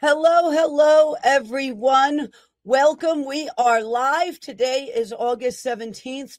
Hello, everyone. Welcome. We are live. Today is August 17th,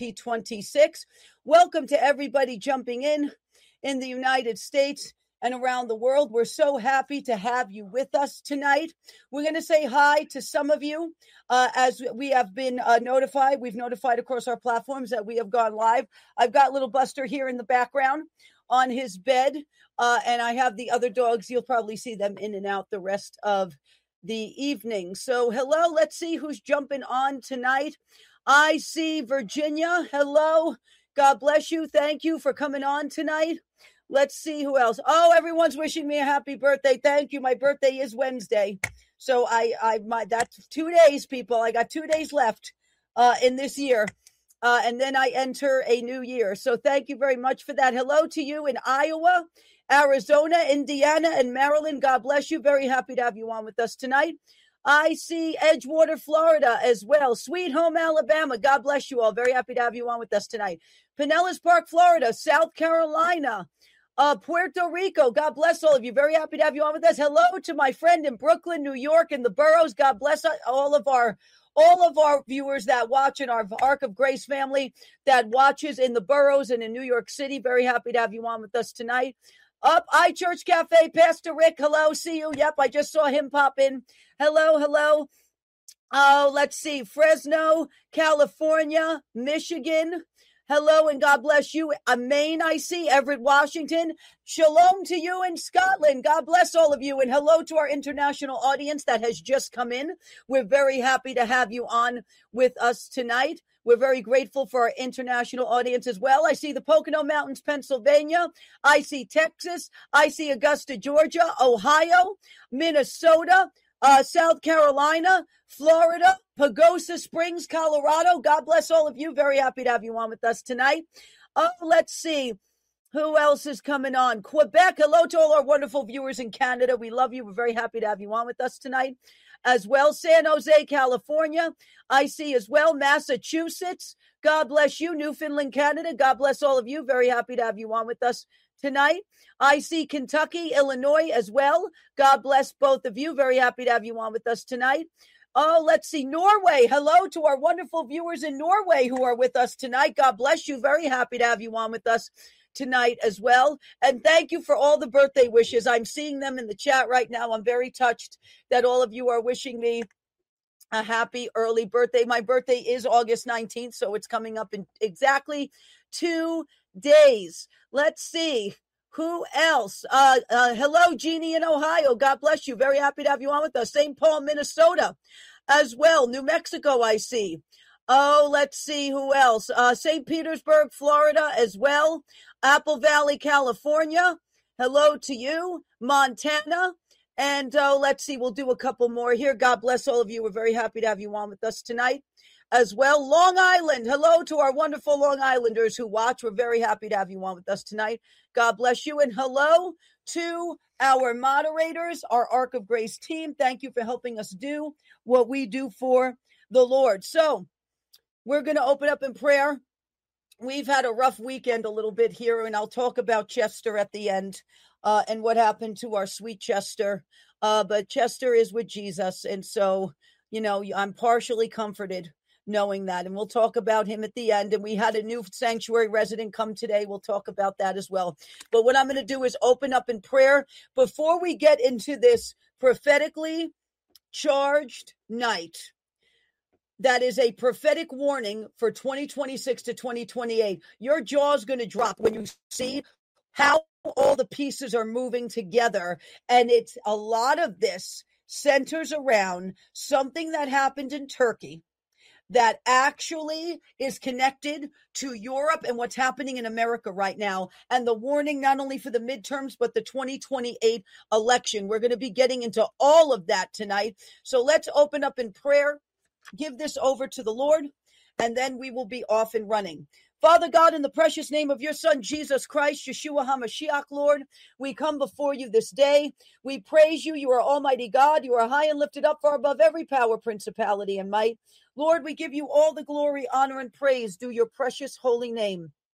2026. Welcome to everybody jumping in the United States and around the world. We're so happy to have you with us tonight. We're going to say hi to some of you as we have been notified. We've notified across our platforms that we have gone live. I've got little Buster here in the background on his bed. And I have the other dogs. You'll probably see them in and out the rest of the evening. So hello, let's see who's jumping on tonight. I see Virginia. Hello. God bless you. Thank you for coming on tonight. Let's see who else. Oh, everyone's wishing me a happy birthday. Thank you. My birthday is Wednesday. So that's 2 days, people. I got 2 days left in this year. And then I enter a new year. So thank you very much for that. Hello to you in Iowa, Arizona, Indiana, and Maryland. God bless you. Very happy to have you on with us tonight. I see Edgewater, Florida as well. Sweet Home, Alabama. God bless you all. Very happy to have you on with us tonight. Pinellas Park, Florida, South Carolina, Puerto Rico. God bless all of you. Very happy to have you on with us. Hello to my friend in Brooklyn, New York, in the boroughs. God bless all of our viewers that watch in our Ark of Grace family that watches in the boroughs and in New York City. Very happy to have you on with us tonight. Up, iChurch Cafe, Pastor Rick. Hello, see you. Yep, I just saw him pop in. Hello. Oh, let's see. Fresno, California, Michigan. Hello and God bless you. Maine, I see. Everett, Washington. Shalom to you in Scotland. God bless all of you. And hello to our international audience that has just come in. We're very happy to have you on with us tonight. We're very grateful for our international audience as well. I see the Pocono Mountains, Pennsylvania. I see Texas. I see Augusta, Georgia, Ohio, Minnesota, South Carolina, Florida, Pagosa Springs, Colorado. God bless all of you. Very happy to have you on with us tonight. Let's see. Who else is coming on? Quebec. Hello to all our wonderful viewers in Canada. We love you. We're very happy to have you on with us tonight as well. San Jose, California. I see as well. Massachusetts. God bless you. Newfoundland, Canada. God bless all of you. Very happy to have you on with us tonight. I see Kentucky, Illinois as well. God bless both of you. Very happy to have you on with us tonight. Oh, let's see. Norway. Hello to our wonderful viewers in Norway who are with us tonight. God bless you. Very happy to have you on with us tonight as well. And thank you for all the birthday wishes. I'm seeing them in the chat right now. I'm very touched that all of you are wishing me a happy early birthday. My birthday is August 19th, so it's coming up in exactly 2 days. Let's see. Who else? Hello, Jeannie in Ohio. God bless you. Very happy to have you on with us. St. Paul, Minnesota as well. New Mexico, I see. Oh, let's see who else. St. Petersburg, Florida as well. Apple Valley, California. Hello to you. Montana. And let's see, we'll do a couple more here. God bless all of you. We're very happy to have you on with us tonight as well. Long Island. Hello to our wonderful Long Islanders who watch. We're very happy to have you on with us tonight. God bless you. And hello to our moderators, our Ark of Grace team. Thank you for helping us do what we do for the Lord. So we're going to open up in prayer. We've had a rough weekend a little bit here, and I'll talk about Chester at the end and what happened to our sweet Chester. But Chester is with Jesus, and so, I'm partially comforted knowing that. And we'll talk about him at the end. And we had a new sanctuary resident come today. We'll talk about that as well. But what I'm going to do is open up in prayer before we get into this prophetically charged night. That is a prophetic warning for 2026 to 2028. Your jaw's going to drop when you see how all the pieces are moving together. And it's a lot of this centers around something that happened in Turkey that actually is connected to Europe and what's happening in America right now. And the warning, not only for the midterms, but the 2028 election. We're going to be getting into all of that tonight. So let's open up in prayer, give this over to the Lord, and then we will be off and running. Father God, in the precious name of your Son, Jesus Christ, Yeshua HaMashiach, Lord, we come before you this day. We praise you. You are Almighty God. You are high and lifted up far above every power, principality, and might. Lord, we give you all the glory, honor, and praise due your precious holy name.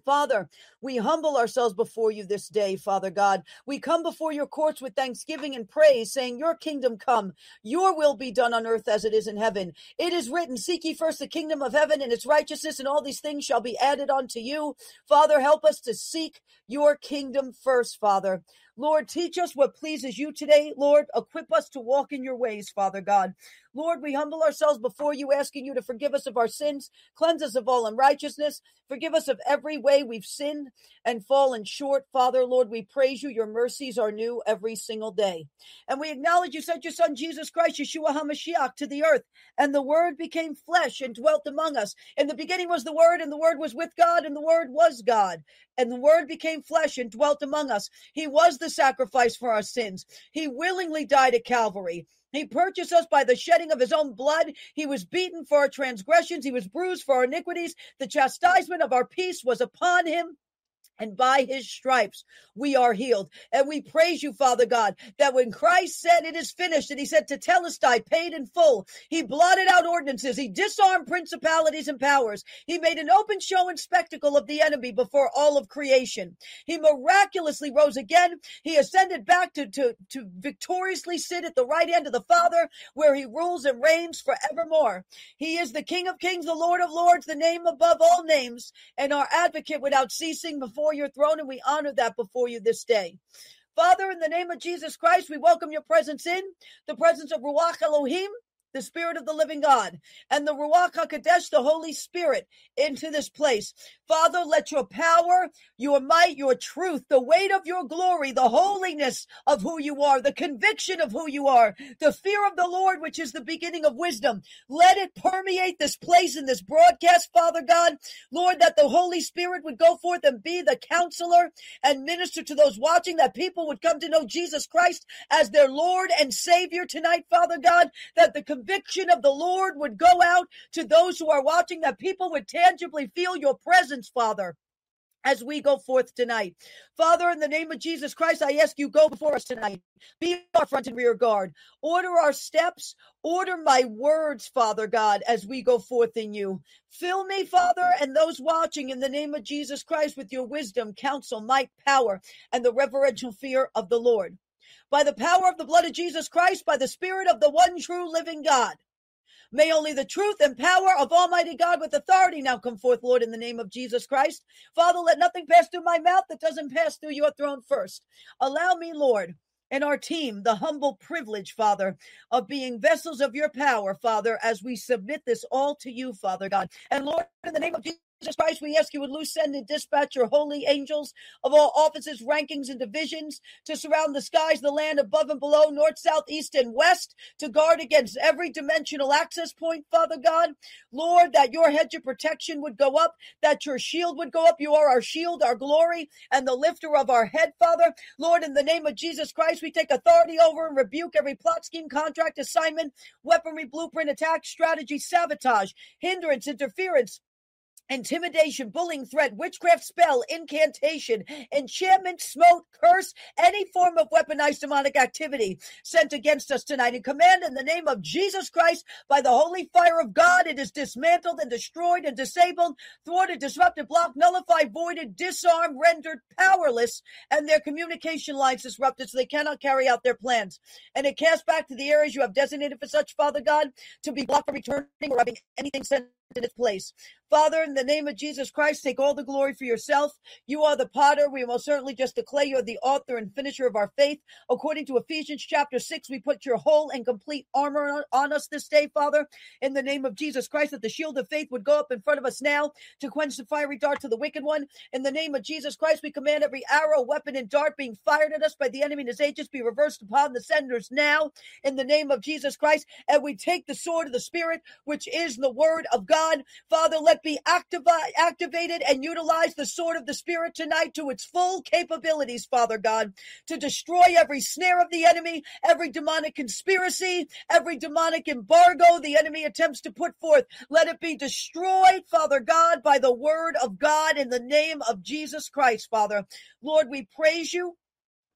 Father, we humble ourselves before you this day, Father God. We come before your courts with thanksgiving and praise, saying, your kingdom come, your will be done on earth as it is in heaven. It is written, seek ye first the kingdom of heaven and its righteousness, and all these things shall be added unto you. Father, help us to seek your kingdom first, Father. Lord, teach us what pleases you today. Lord, equip us to walk in your ways, Father God. Lord, we humble ourselves before you, asking you to forgive us of our sins, cleanse us of all unrighteousness, forgive us of every way we've sinned and fallen short. Father, Lord, we praise you. Your mercies are new every single day. And we acknowledge you sent your son, Jesus Christ, Yeshua HaMashiach, to the earth, and the word became flesh and dwelt among us. In the beginning was the word, and the word was with God, and the word was God. And the word became flesh and dwelt among us. He was the sacrifice for our sins. He willingly died at Calvary. He purchased us by the shedding of his own blood. He was beaten for our transgressions. He was bruised for our iniquities. The chastisement of our peace was upon him. And by his stripes, we are healed. And we praise you, Father God, that when Christ said it is finished, and he said tetelestai, paid in full, he blotted out ordinances. He disarmed principalities and powers. He made an open show and spectacle of the enemy before all of creation. He miraculously rose again. He ascended back to victoriously sit at the right hand of the Father, where he rules and reigns forevermore. He is the King of kings, the Lord of lords, the name above all names, and our advocate without ceasing before your throne, and we honor that before you this day. Father, in the name of Jesus Christ, we welcome your presence in, the presence of Ruach Elohim, the Spirit of the living God, and the Ruach HaKodesh, the Holy Spirit, into this place. Father, let your power, your might, your truth, the weight of your glory, the holiness of who you are, the conviction of who you are, the fear of the Lord, which is the beginning of wisdom, let it permeate this place in this broadcast, Father God. Lord, that the Holy Spirit would go forth and be the counselor and minister to those watching, that people would come to know Jesus Christ as their Lord and Savior tonight, Father God, that the conviction of the Lord would go out to those who are watching, that people would tangibly feel your presence, Father, as we go forth tonight. Father, in the name of Jesus Christ, I ask you, go before us tonight. Be our front and rear guard. Order our steps. Order my words, Father God, as we go forth in you. Fill me, Father, and those watching, in the name of Jesus Christ, with your wisdom, counsel, might, power, and the reverential fear of the Lord. By the power of the blood of Jesus Christ, by the Spirit of the one true living God, may only the truth and power of Almighty God with authority now come forth, Lord, in the name of Jesus Christ. Father, let nothing pass through my mouth that doesn't pass through your throne first. Allow me, Lord, and our team the humble privilege, Father, of being vessels of your power, Father, as we submit this all to you, Father God. And Lord, in the name of Jesus Christ, we ask you would loose, send, and dispatch your holy angels of all offices, rankings, and divisions to surround the skies, the land above and below, north, south, east, and west, to guard against every dimensional access point, Father God. Lord, that your hedge of protection would go up, that your shield would go up. You are our shield, our glory, and the lifter of our head, Father. Lord, in the name of Jesus Christ, we take authority over and rebuke every plot, scheme, contract, assignment, weaponry, blueprint, attack, strategy, sabotage, hindrance, interference, intimidation, bullying, threat, witchcraft, spell, incantation, enchantment, smote, curse, any form of weaponized demonic activity sent against us tonight. And command in the name of Jesus Christ, by the holy fire of God, it is dismantled and destroyed and disabled, thwarted, disrupted, blocked, nullified, voided, disarmed, rendered powerless, and their communication lines disrupted so they cannot carry out their plans. And it cast back to the areas you have designated for such, Father God, to be blocked from returning or having anything sent in its place. Father, in the name of Jesus Christ, take all the glory for yourself. You are the potter. We are most certainly just the clay. You're the author and finisher of our faith. According to Ephesians chapter 6, we put your whole and complete armor on us this day, Father, in the name of Jesus Christ, that the shield of faith would go up in front of us now to quench the fiery darts of the wicked one. In the name of Jesus Christ, we command every arrow, weapon, and dart being fired at us by the enemy and his agents be reversed upon the senders now, in the name of Jesus Christ. And we take the sword of the Spirit, which is the word of God. Father, let be activated and utilize the sword of the Spirit tonight to its full capabilities, Father God, to destroy every snare of the enemy, every demonic conspiracy, every demonic embargo the enemy attempts to put forth. Let it be destroyed, Father God, by the word of God in the name of Jesus Christ, Father. Lord, we praise you.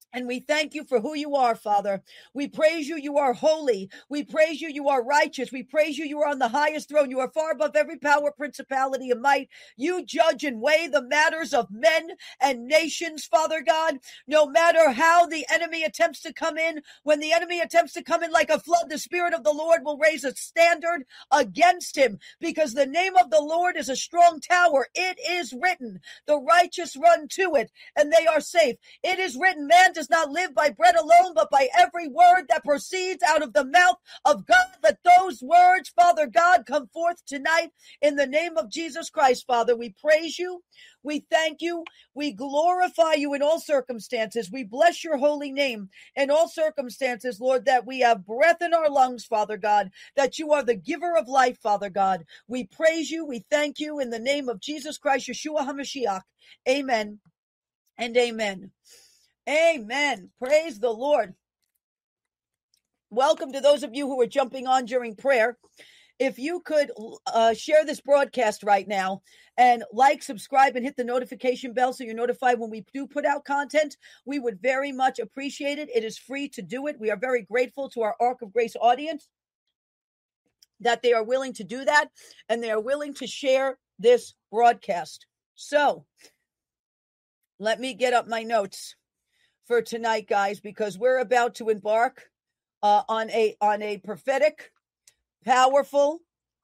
And we thank you for who you are, Father. We praise you. You are holy. We praise you. You are righteous. We praise you. You are on the highest throne. You are far above every power, principality, and might. You judge and weigh the matters of men and nations, Father God. No matter how the enemy attempts to come in, when the enemy attempts to come in like a flood, the Spirit of the Lord will raise a standard against him, because the name of the Lord is a strong tower. It is written, the righteous run to it, and they are safe. It is written, man does not live by bread alone, but by every word that proceeds out of the mouth of God. Let those words, Father God, come forth tonight in the name of Jesus Christ, Father. We praise you. We thank you. We glorify you in all circumstances. We bless your holy name in all circumstances, Lord, that we have breath in our lungs, Father God, that you are the giver of life, Father God. We praise you. We thank you in the name of Jesus Christ, Yeshua HaMashiach. Amen and amen. Amen. Praise the Lord. Welcome to those of you who are jumping on during prayer. If you could share this broadcast right now and like, subscribe, and hit the notification bell so you're notified when we do put out content, we would very much appreciate it. It is free to do it. We are very grateful to our Ark of Grace audience that they are willing to do that, and they are willing to share this broadcast. So let me get up my notes for tonight, guys, because we're about to embark on a prophetic, powerful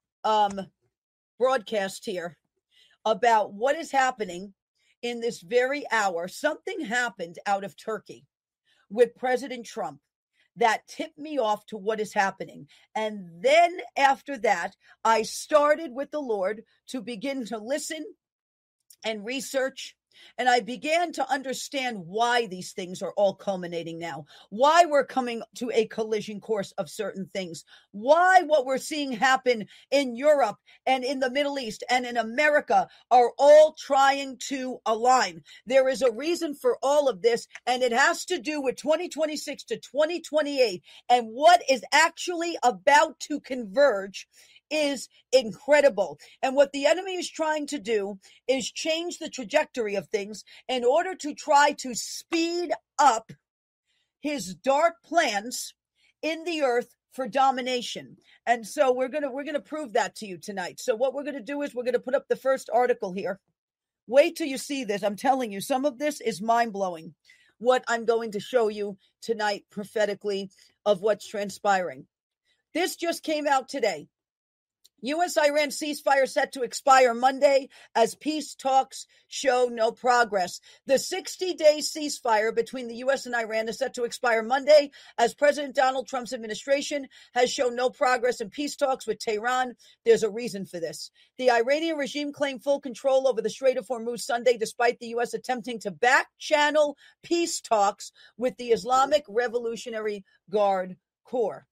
broadcast here about what is happening in this very hour. Something happened out of Turkey with President Trump that tipped me off to what is happening. And then after that, I started with the Lord to begin to listen and research. And I began to understand why these things are all culminating now, why we're coming to a collision course of certain things, why what we're seeing happen in Europe and in the Middle East and in America are all trying to align. There is a reason for all of this, and it has to do with 2026 to 2028 and what is actually about to converge is incredible. And what the enemy is trying to do is change the trajectory of things in order to try to speed up his dark plans in the earth for domination. And so we're going to prove that to you tonight. So what we're going to do is we're going to put up the first article here. Wait till you see this. I'm telling you, some of this is mind-blowing, what I'm going to show you tonight prophetically of what's transpiring. This just came out today. U.S.-Iran ceasefire set to expire Monday as peace talks show no progress. The 60-day ceasefire between the U.S. and Iran is set to expire Monday as President Donald Trump's administration has shown no progress in peace talks with Tehran. There's a reason for this. The Iranian regime claimed full control over the Strait of Hormuz Sunday, despite the U.S. attempting to back-channel peace talks with the Islamic Revolutionary Guard Corps.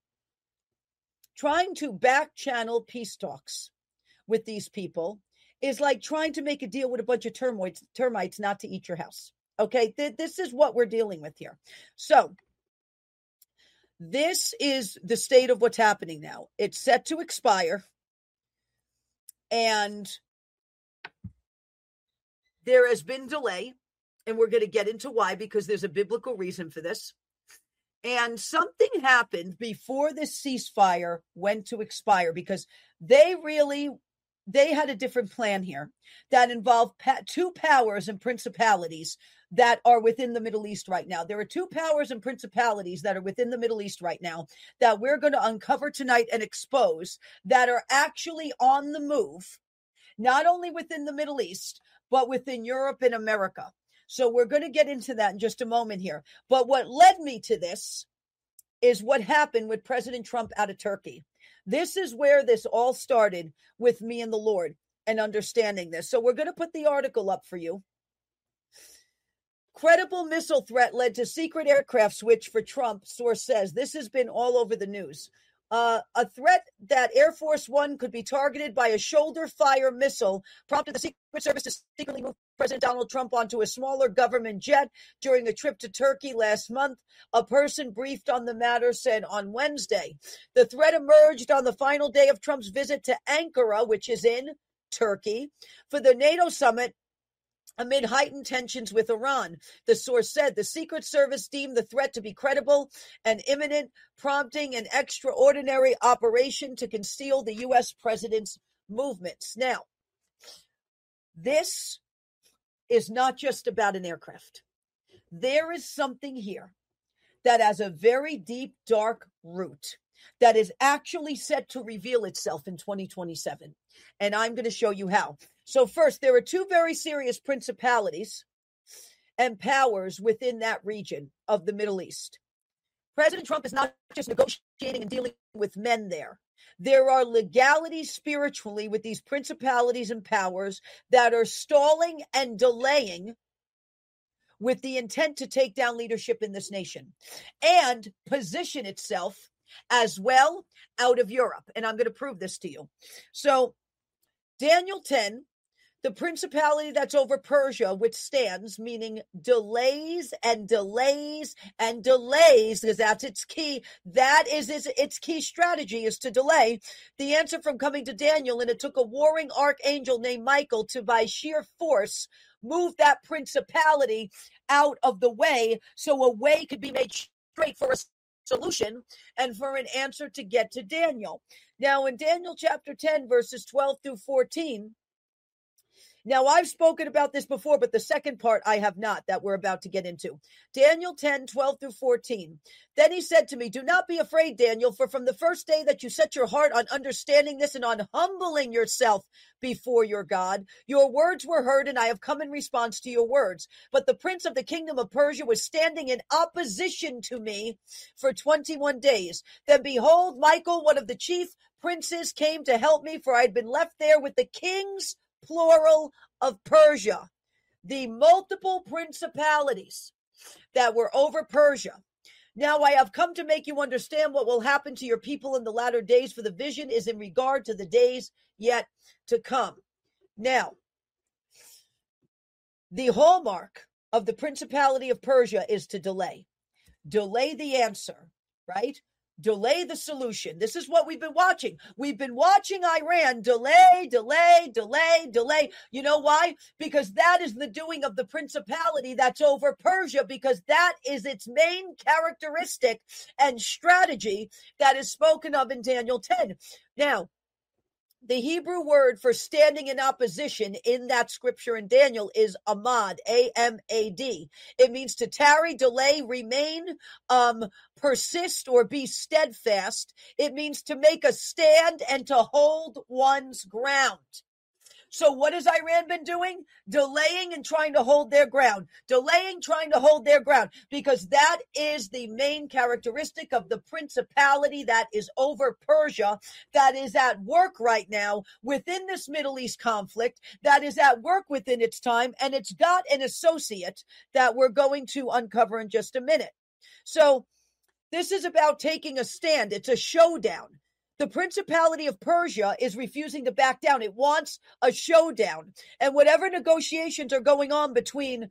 Trying to back-channel peace talks with these people is like trying to make a deal with a bunch of termites not to eat your house. Okay, this is what we're dealing with here. So this is the state of what's happening now. It's set to expire, and there has been delay, and we're going to get into why, because there's a biblical reason for this. And something happened before this ceasefire went to expire, because they had a different plan here that involved two powers and principalities that are within the Middle East right now. There are two powers and principalities that are within the Middle East right now that we're going to uncover tonight and expose, that are actually on the move, not only within the Middle East, but within Europe and America. So we're going to get into that in just a moment here. But what led me to this is what happened with President Trump out of Turkey. This is where this all started with me and the Lord and understanding this. So we're going to put the article up for you. Credible missile threat led to secret aircraft switch for Trump, source says. This has been all over the news. A threat that Air Force One could be targeted by a shoulder-fire missile prompted the Secret Service to secretly move President Donald Trump onto a smaller government jet during a trip to Turkey last month. A person briefed on the matter said on Wednesday. The threat emerged on the final day of Trump's visit to Ankara, which is in Turkey, for the NATO summit amid heightened tensions with Iran. The source said the Secret Service deemed the threat to be credible and imminent, prompting an extraordinary operation to conceal the U.S. president's movements. Now, this is not just about an aircraft. There is something here that has a very deep, dark root that is actually set to reveal itself in 2027. And I'm going to show you how. So first, there are two very serious principalities and powers within that region of the Middle East. President Trump is not just negotiating and dealing with men there. There are legalities spiritually with these principalities and powers that are stalling and delaying with the intent to take down leadership in this nation and position itself as well out of Europe. And I'm going to prove this to you. So Daniel 10, the principality that's over Persia withstands, meaning delays and delays and delays, because that's its key. That is its key strategy, is to delay the answer from coming to Daniel. And it took a warring archangel named Michael to, by sheer force, move that principality out of the way so a way could be made straight for a solution and for an answer to get to Daniel. Now, in Daniel chapter 10, verses 12 through 14, now, I've spoken about this before, but the second part I have not, that we're about to get into. Daniel 10, 12 through 14. Then he said to me, do not be afraid, Daniel, for from the first day that you set your heart on understanding this and on humbling yourself before your God, your words were heard, and I have come in response to your words. But the prince of the kingdom of Persia was standing in opposition to me for 21 days. Then behold, Michael, one of the chief princes, came to help me, for I had been left there with the kings, plural, of Persia, the multiple principalities that were over Persia. Now I have come to make you understand what will happen to your people in the latter days, for the vision is in regard to the days yet to come. Now, the hallmark of the principality of Persia is to delay. Delay the answer, right? Delay the solution. This is what we've been watching. We've been watching Iran delay. You know why? Because that is the doing of the principality that's over Persia, because that is its main characteristic and strategy that is spoken of in Daniel 10. Now, the Hebrew word for standing in opposition in that scripture in Daniel is amad, A-M-A-D. It means to tarry, delay, remain, persist, or be steadfast. It means to make a stand and to hold one's ground. So what has Iran been doing? Delaying and trying to hold their ground. Delaying, trying to hold their ground. Because that is the main characteristic of the principality that is over Persia, that is at work right now within this Middle East conflict, that is at work within its time, and it's got an associate that we're going to uncover in just a minute. So this is about taking a stand. It's a showdown. The principality of Persia is refusing to back down. It wants a showdown. And whatever negotiations are going on between,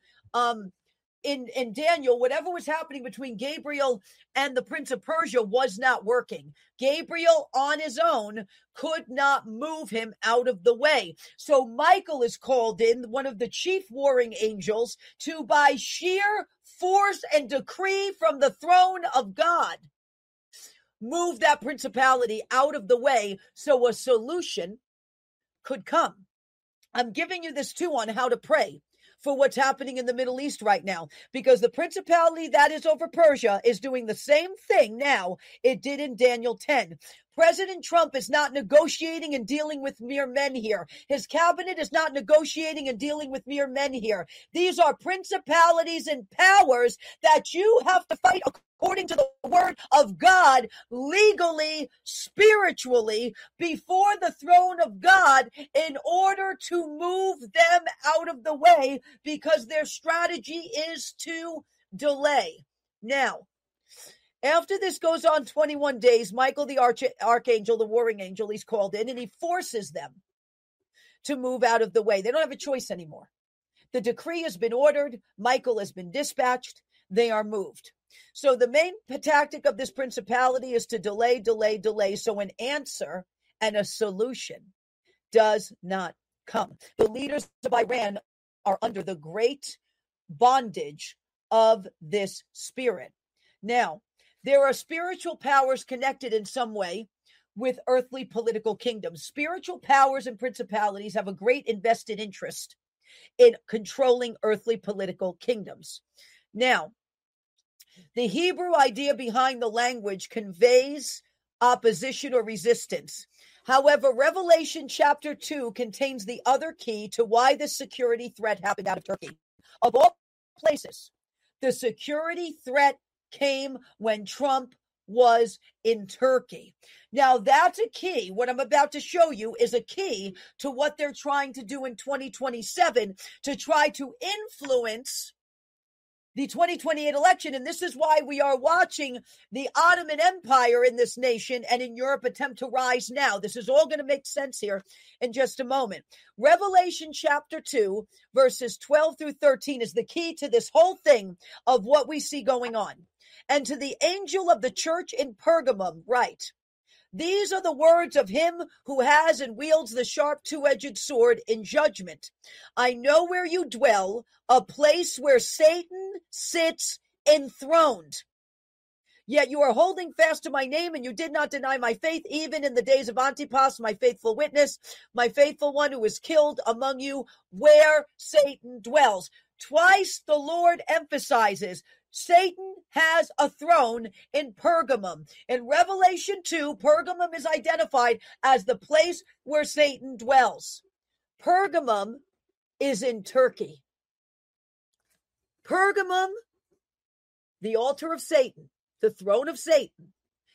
in Daniel, whatever was happening between Gabriel and the Prince of Persia was not working. Gabriel on his own could not move him out of the way. So Michael is called in, one of the chief warring angels, to by sheer force and decree from the throne of God, move that principality out of the way so a solution could come. I'm giving you this too on how to pray for what's happening in the Middle East right now, because the principality that is over Persia is doing the same thing now it did in Daniel 10. President Trump is not negotiating and dealing with mere men here. His cabinet is not negotiating and dealing with mere men here. These are principalities and powers that you have to fight according to the word of God, legally, spiritually, before the throne of God, in order to move them out of the way, because their strategy is to delay. Now, after this goes on 21 days, Michael the archangel, the warring angel, he's called in, and he forces them to move out of the way. They don't have a choice anymore. The decree has been ordered. Michael has been dispatched. They are moved. So the main tactic of this principality is to delay. So an answer and a solution does not come. The leaders of Iran are under the great bondage of this spirit. Now, there are spiritual powers connected in some way with earthly political kingdoms. Spiritual powers and principalities have a great invested interest in controlling earthly political kingdoms. Now, the Hebrew idea behind the language conveys opposition or resistance. However, Revelation chapter 2 contains the other key to why this security threat happened out of Turkey. Of all places, the security threat came when Trump was in Turkey. Now, that's a key. What I'm about to show you is a key to what they're trying to do in 2027 to try to influence the 2028 election. And this is why we are watching the Ottoman Empire in this nation and in Europe attempt to rise now. This is all going to make sense here in just a moment. Revelation chapter 2, verses 12 through 13 is the key to this whole thing of what we see going on. And to the angel of the church in Pergamum, write, these are the words of him who has and wields the sharp two-edged sword in judgment. I know where you dwell, a place where Satan sits enthroned. Yet you are holding fast to my name, and you did not deny my faith, even in the days of Antipas, my faithful witness, my faithful one who was killed among you, where Satan dwells. Twice the Lord emphasizes Satan has a throne in Pergamum. In Revelation 2, Pergamum is identified as the place where Satan dwells. Pergamum is in Turkey. Pergamum, the altar of Satan, the throne of Satan,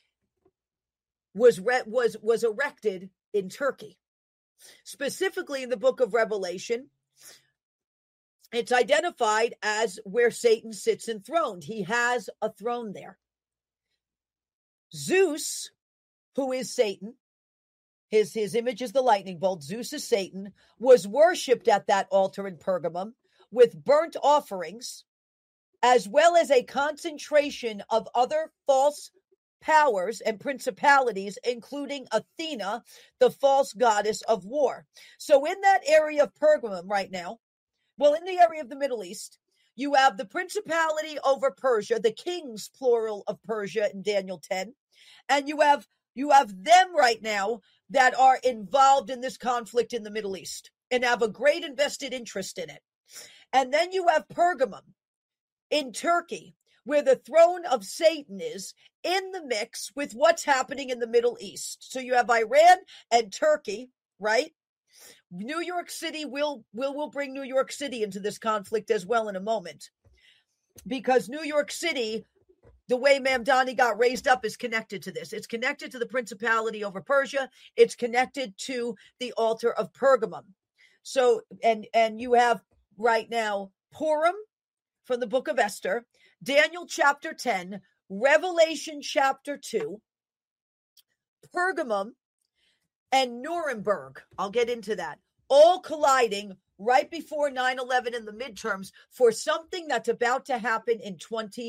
was erected in Turkey. Specifically in the book of Revelation, it's identified as where Satan sits enthroned. He has a throne there. Zeus, who is Satan, his image is the lightning bolt. Zeus is Satan, was worshipped at that altar in Pergamum with burnt offerings, as well as a concentration of other false powers and principalities, including Athena, the false goddess of war. So in that area of Pergamum right now, well, in the area of the Middle East, you have the principality over Persia, the kings, plural, of Persia in Daniel 10. And you have them right now that are involved in this conflict in the Middle East and have a great invested interest in it. And then you have Pergamum in Turkey, where the throne of Satan is in the mix with what's happening in the Middle East. So you have Iran and Turkey, right? New York City will bring New York City into this conflict as well in a moment, because New York City, the way Mamdani got raised up, is connected to this. It's connected to the principality over Persia. It's connected to the altar of Pergamum. So, and you have right now Purim from the book of Esther, Daniel chapter 10, Revelation chapter 2, Pergamum, and Nuremberg. I'll get into that. All colliding right before 9/11 in the midterms for something that's about to happen in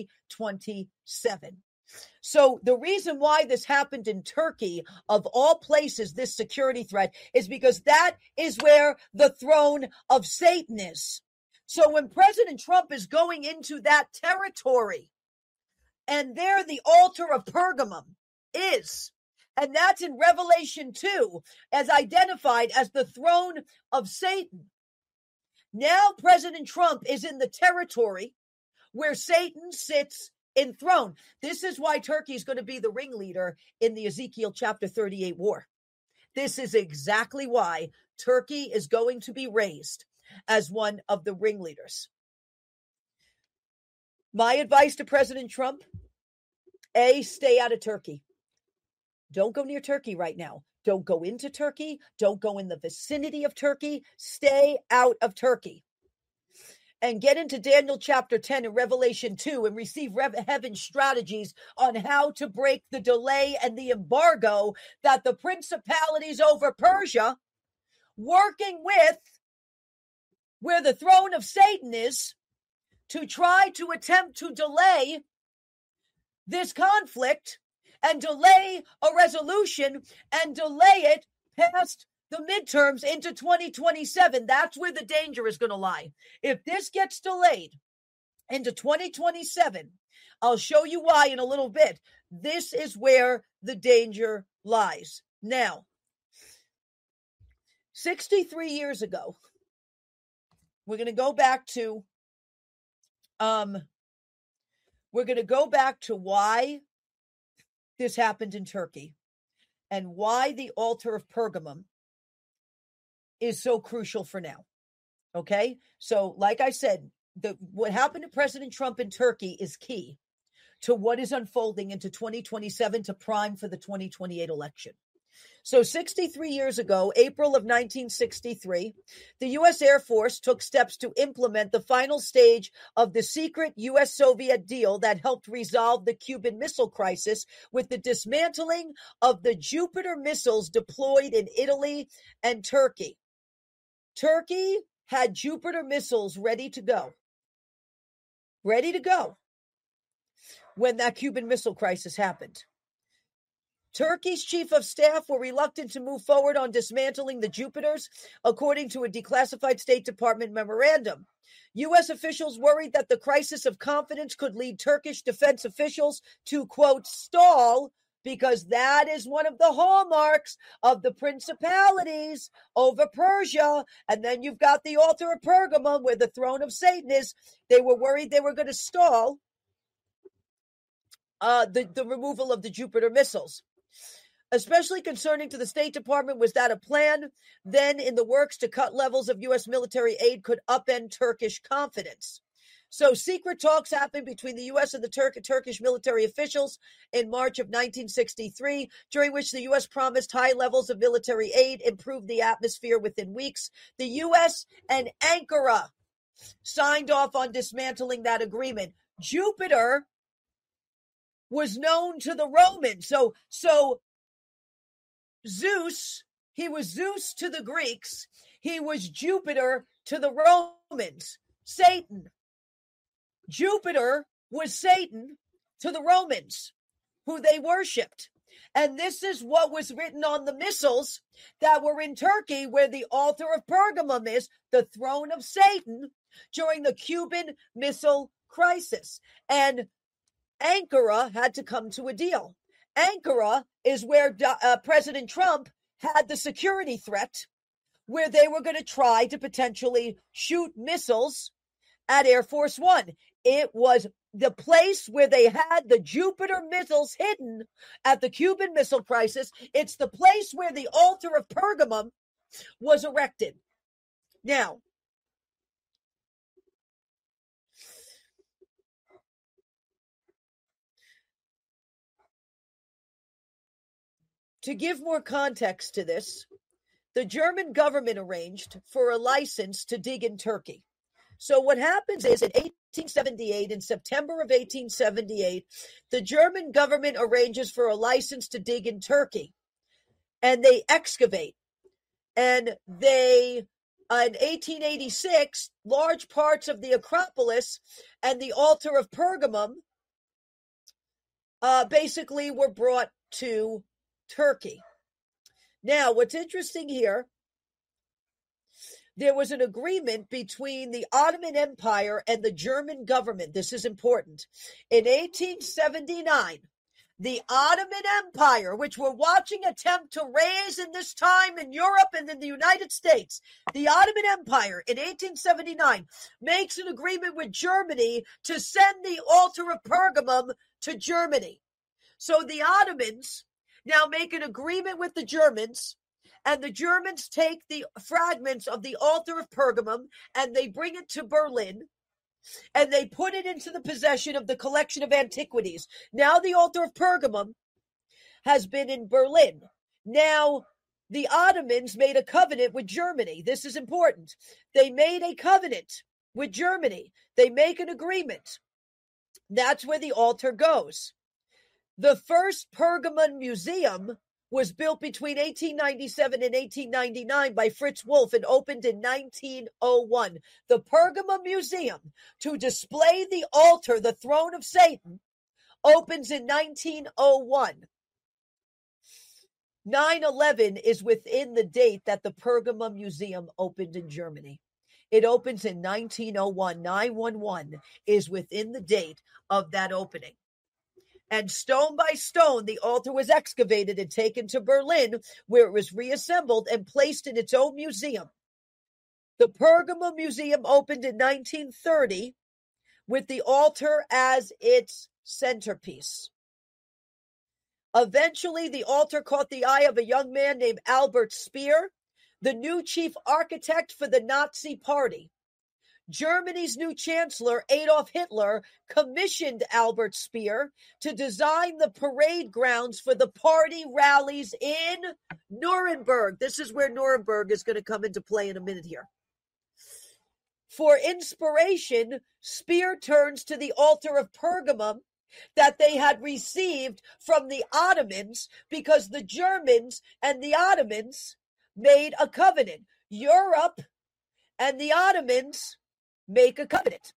2027. So the reason why this happened in Turkey, of all places, this security threat, is because that is where the throne of Satan is. So when President Trump is going into that territory, and there the altar of Pergamum is, and that's in Revelation 2, as identified as the throne of Satan. Now President Trump is in the territory where Satan sits enthroned. This is why Turkey is going to be the ringleader in the Ezekiel chapter 38 war. This is exactly why Turkey is going to be raised as one of the ringleaders. My advice to President Trump, A, stay out of Turkey. Don't go near Turkey right now. Don't go into Turkey. Don't go in the vicinity of Turkey. Stay out of Turkey. And get into Daniel chapter 10 and Revelation 2 and receive heaven's strategies on how to break the delay and the embargo that the principalities over Persia, working with where the throne of Satan is, to try to attempt to delay this conflict and delay a resolution and delay it past the midterms into 2027. That's where the danger is going to lie. If this gets delayed into 2027, I'll show you why in a little bit. This is where the danger lies. Now, 63 years ago, we're going to go back to why this happened in Turkey and why the altar of Pergamum is so crucial for now. Okay? So, like I said, what happened to President Trump in Turkey is key to what is unfolding into 2027 to prime for the 2028 election. So 63 years ago, April of 1963, the U.S. Air Force took steps to implement the final stage of the secret U.S.-Soviet deal that helped resolve the Cuban Missile Crisis with the dismantling of the Jupiter missiles deployed in Italy and Turkey. Turkey had Jupiter missiles ready to go when that Cuban Missile Crisis happened. Turkey's chief of staff were reluctant to move forward on dismantling the Jupiters, according to a declassified State Department memorandum. U.S. officials worried that the crisis of confidence could lead Turkish defense officials to, quote, stall, because that is one of the hallmarks of the principalities over Persia. And then you've got the altar of Pergamum, where the throne of Satan is. They were worried they were going to stall the removal of the Jupiter missiles. Especially concerning to the State Department was that a plan then in the works to cut levels of U.S. military aid could upend Turkish confidence. So secret talks happened between the U.S. and the Turkish military officials in March of 1963, during which the U.S. promised high levels of military aid, improved the atmosphere within weeks. The U.S. and Ankara signed off on dismantling that agreement. Jupiter was known to the Romans. So Zeus, he was Zeus to the Greeks. He was Jupiter to the Romans. Satan. Jupiter was Satan to the Romans, who they worshipped. And this is what was written on the missiles that were in Turkey, where the altar of Pergamum is, the throne of Satan, during the Cuban Missile Crisis. And Ankara had to come to a deal. Ankara is where President Trump had the security threat, where they were going to try to potentially shoot missiles at Air Force One. It was the place where they had the Jupiter missiles hidden at the Cuban Missile Crisis. It's the place where the altar of Pergamum was erected. Now, to give more context to this, the German government arranged for a license to dig in Turkey. So what happens is in 1878, in September of 1878, the German government arranges for a license to dig in Turkey. And they excavate. And they, in 1886, large parts of the Acropolis and the altar of Pergamum basically were brought to Turkey. Now, what's interesting here, there was an agreement between the Ottoman Empire and the German government. This is important. In 1879, the Ottoman Empire, which we're watching attempt to raise in this time in Europe and in the United States, the Ottoman Empire in 1879 makes an agreement with Germany to send the altar of Pergamum to Germany. So the Ottomans now make an agreement with the Germans, and the Germans take the fragments of the altar of Pergamum and they bring it to Berlin, and they put it into the possession of the collection of antiquities. Now the altar of Pergamum has been in Berlin. Now the Ottomans made a covenant with Germany. This is important. They made a covenant with Germany. They make an agreement. That's where the altar goes. The first Pergamon Museum was built between 1897 and 1899 by Fritz Wolff and opened in 1901. The Pergamon Museum, to display the altar, the throne of Satan, opens in 1901. 9/11 is within the date that the Pergamon Museum opened in Germany. It opens in 1901. 9/11 is within the date of that opening. And stone by stone, the altar was excavated and taken to Berlin, where it was reassembled and placed in its own museum. The Pergamon Museum opened in 1930 with the altar as its centerpiece. Eventually, the altar caught the eye of a young man named Albert Speer, the new chief architect for the Nazi Party. Germany's new chancellor, Adolf Hitler, commissioned Albert Speer to design the parade grounds for the party rallies in Nuremberg. This is where Nuremberg is going to come into play in a minute here. For inspiration, Speer turns to the altar of Pergamum that they had received from the Ottomans, because the Germans and the Ottomans made a covenant. Europe and the Ottomans make a covenant.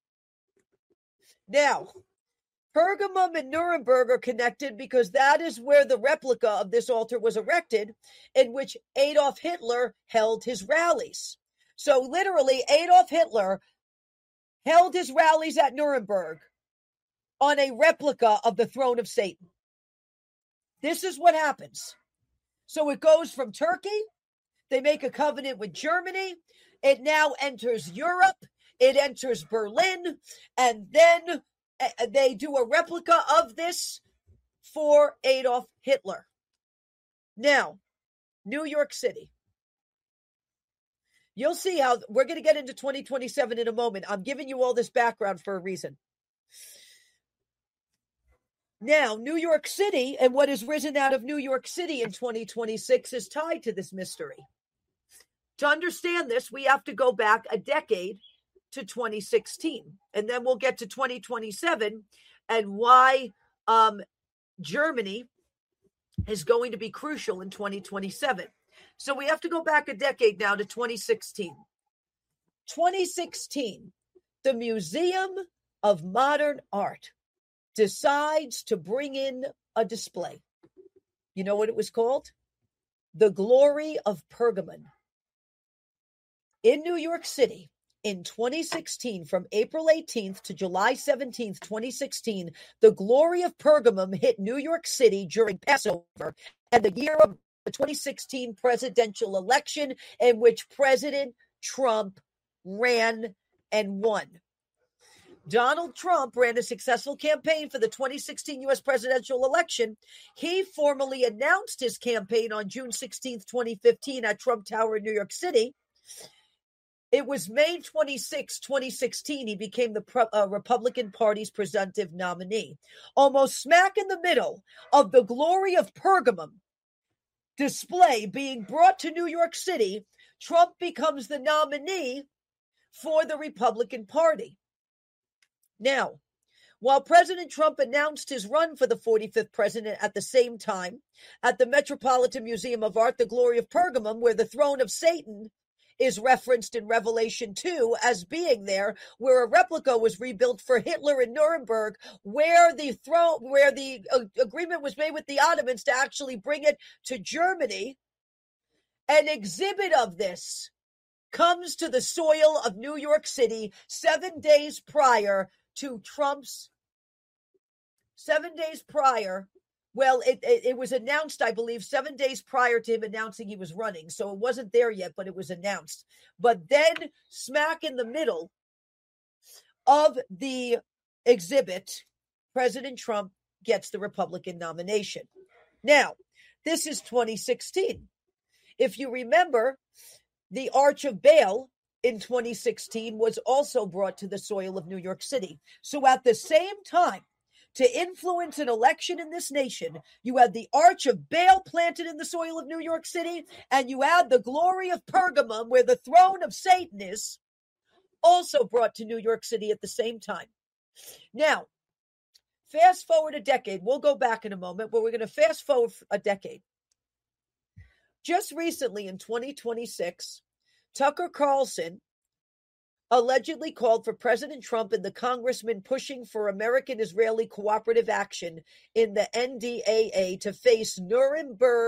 Now, Pergamum and Nuremberg are connected because that is where the replica of this altar was erected, in which Adolf Hitler held his rallies. So literally, Adolf Hitler held his rallies at Nuremberg on a replica of the throne of Satan. This is what happens. So it goes from Turkey, they make a covenant with Germany, it now enters Europe, it enters Berlin, and then they do a replica of this for Adolf Hitler. Now, New York City. You'll see how we're going to get into 2027 in a moment. I'm giving you all this background for a reason. Now, New York City and what has risen out of New York City in 2026 is tied to this mystery. To understand this, we have to go back a decade to 2016, and then we'll get to 2027 and why Germany is going to be crucial in 2027. So we have to go back a decade now to 2016. 2016, the Museum of Modern Art decides to bring in a display. You know what it was called? The Glory of Pergamon. In New York City, in 2016, from April 18th to July 17th, 2016, the Glory of Pergamum hit New York City during Passover and the year of the 2016 presidential election, in which President Trump ran and won. Donald Trump ran a successful campaign for the 2016 U.S. presidential election. He formally announced his campaign on June 16th, 2015 at Trump Tower in New York City. It was May 26, 2016, he became the Republican Party's presumptive nominee. Almost smack in the middle of the Glory of Pergamum display being brought to New York City, Trump becomes the nominee for the Republican Party. Now, while President Trump announced his run for the 45th president at the same time, at the Metropolitan Museum of Art, the Glory of Pergamum, where the throne of Satan is referenced in Revelation 2 as being there, where a replica was rebuilt for Hitler in Nuremberg, where the agreement was made with the Ottomans to actually bring it to Germany. An exhibit of this comes to the soil of New York City 7 days prior to Trump's 7 days prior. Well, it was announced, I believe, 7 days prior to him announcing he was running. So it wasn't there yet, but it was announced. But then smack in the middle of the exhibit, President Trump gets the Republican nomination. Now, this is 2016. If you remember, the Arch of Baal in 2016 was also brought to the soil of New York City. So at the same time, to influence an election in this nation, you had the Arch of Baal planted in the soil of New York City, and you had the Glory of Pergamum, where the throne of Satan is, also brought to New York City at the same time. Now, fast forward a decade. We'll go back in a moment, but we're going to fast forward a decade. Just recently in 2026, Tucker Carlson allegedly called for President Trump and the congressman pushing for American-Israeli cooperative action in the NDAA to face Nuremberg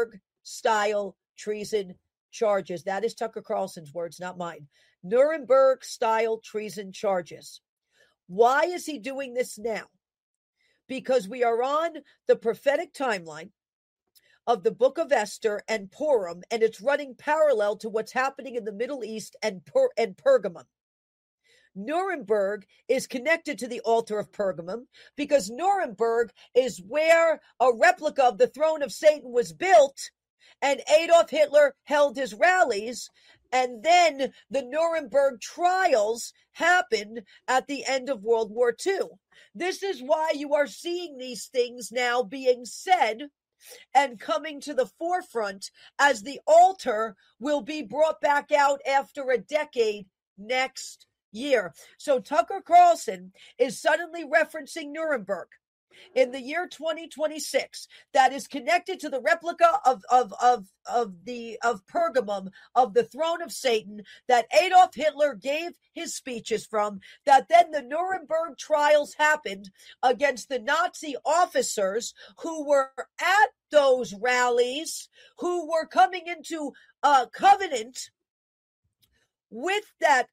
style treason charges. That is Tucker Carlson's words, not mine. Nuremberg style treason charges. Why is he doing this now? Because we are on the prophetic timeline of the book of Esther and Purim, and it's running parallel to what's happening in the Middle East and Pergamum. Nuremberg is connected to the altar of Pergamum because Nuremberg is where a replica of the throne of Satan was built, and Adolf Hitler held his rallies, and then the Nuremberg trials happened at the end of World War II. This is why you are seeing these things now being said and coming to the forefront, as the altar will be brought back out after a decade next year. So Tucker Carlson is suddenly referencing Nuremberg in the year 2026 that is connected to the replica of Pergamum, of the throne of Satan, that Adolf Hitler gave his speeches from, that then the Nuremberg trials happened against the Nazi officers who were at those rallies, who were coming into a covenant with that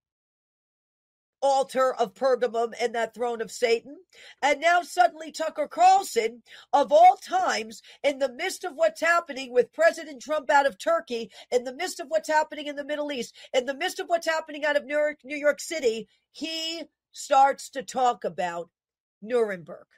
altar of Pergamum and that throne of Satan. And now suddenly Tucker Carlson, of all times, in the midst of what's happening with President Trump out of Turkey, in the midst of what's happening in the Middle East, in the midst of what's happening out of New York City, he starts to talk about Nuremberg.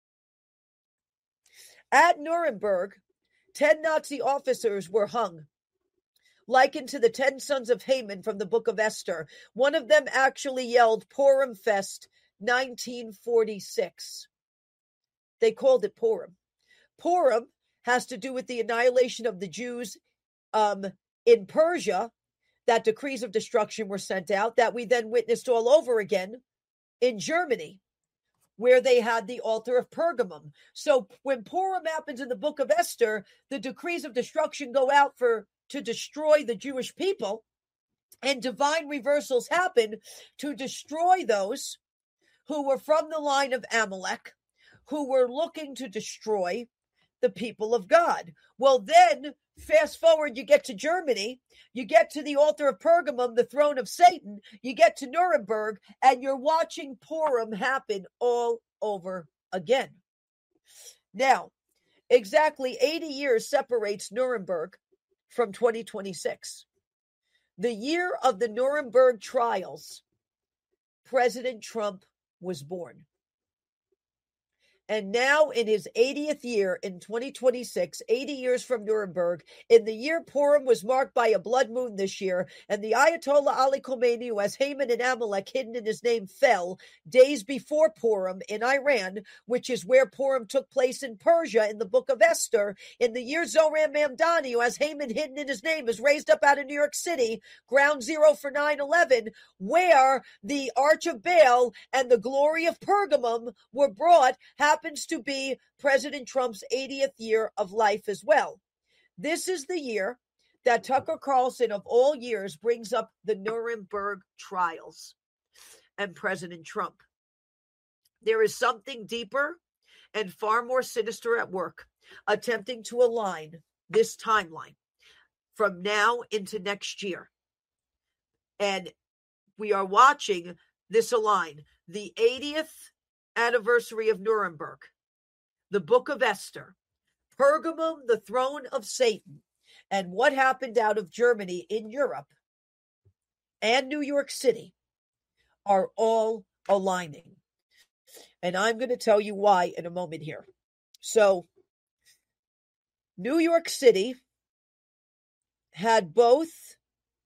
At Nuremberg, 10 Nazi officers were hung, likened to the 10 sons of Haman from the book of Esther. One of them actually yelled Purim Fest 1946. They called it Purim. Purim has to do with the annihilation of the Jews in Persia, that decrees of destruction were sent out, that we then witnessed all over again in Germany, where they had the altar of Pergamum. So when Purim happens in the book of Esther, the decrees of destruction go out to destroy the Jewish people, and divine reversals happen to destroy those who were from the line of Amalek, who were looking to destroy the people of God. Well, then, fast forward, you get to Germany, you get to the altar of Pergamum, the throne of Satan, you get to Nuremberg, and you're watching Purim happen all over again. Now, exactly 80 years separates Nuremberg from 2026. The year of the Nuremberg trials, President Trump was born. And now in his 80th year in 2026, 80 years from Nuremberg, in the year Purim was marked by a blood moon this year, and the Ayatollah Ali Khomeini, who has Haman and Amalek hidden in his name, fell days before Purim in Iran, which is where Purim took place in Persia in the book of Esther. In the year Zohran Mamdani, who has Haman hidden in his name, is raised up out of New York City, ground zero for 9/11, where the Arch of Baal and the glory of Pergamum were brought, happens to be President Trump's 80th year of life as well. This is the year that Tucker Carlson, of all years, brings up the Nuremberg trials and President Trump. There is something deeper and far more sinister at work, attempting to align this timeline from now into next year. And we are watching this align. The 80th anniversary of Nuremberg, the book of Esther, Pergamum, the throne of Satan, and what happened out of Germany in Europe and New York City are all aligning. And I'm going to tell you why in a moment here. So, New York City had both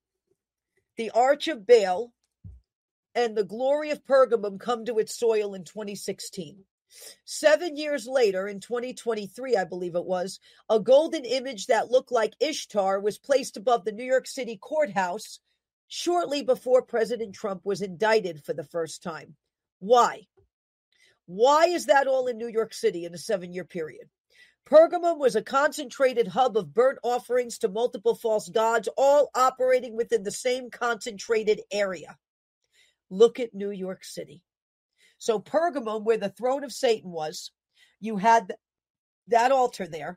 the Arch of Baal and the glory of Pergamum come to its soil in 2016. 7 years later, in 2023, I believe it was, a golden image that looked like Ishtar was placed above the New York City courthouse shortly before President Trump was indicted for the first time. Why? Why is that all in New York City in a 7-year period? Pergamum was a concentrated hub of burnt offerings to multiple false gods, all operating within the same concentrated area. Look at New York City. So Pergamum, where the throne of Satan was, you had that altar there,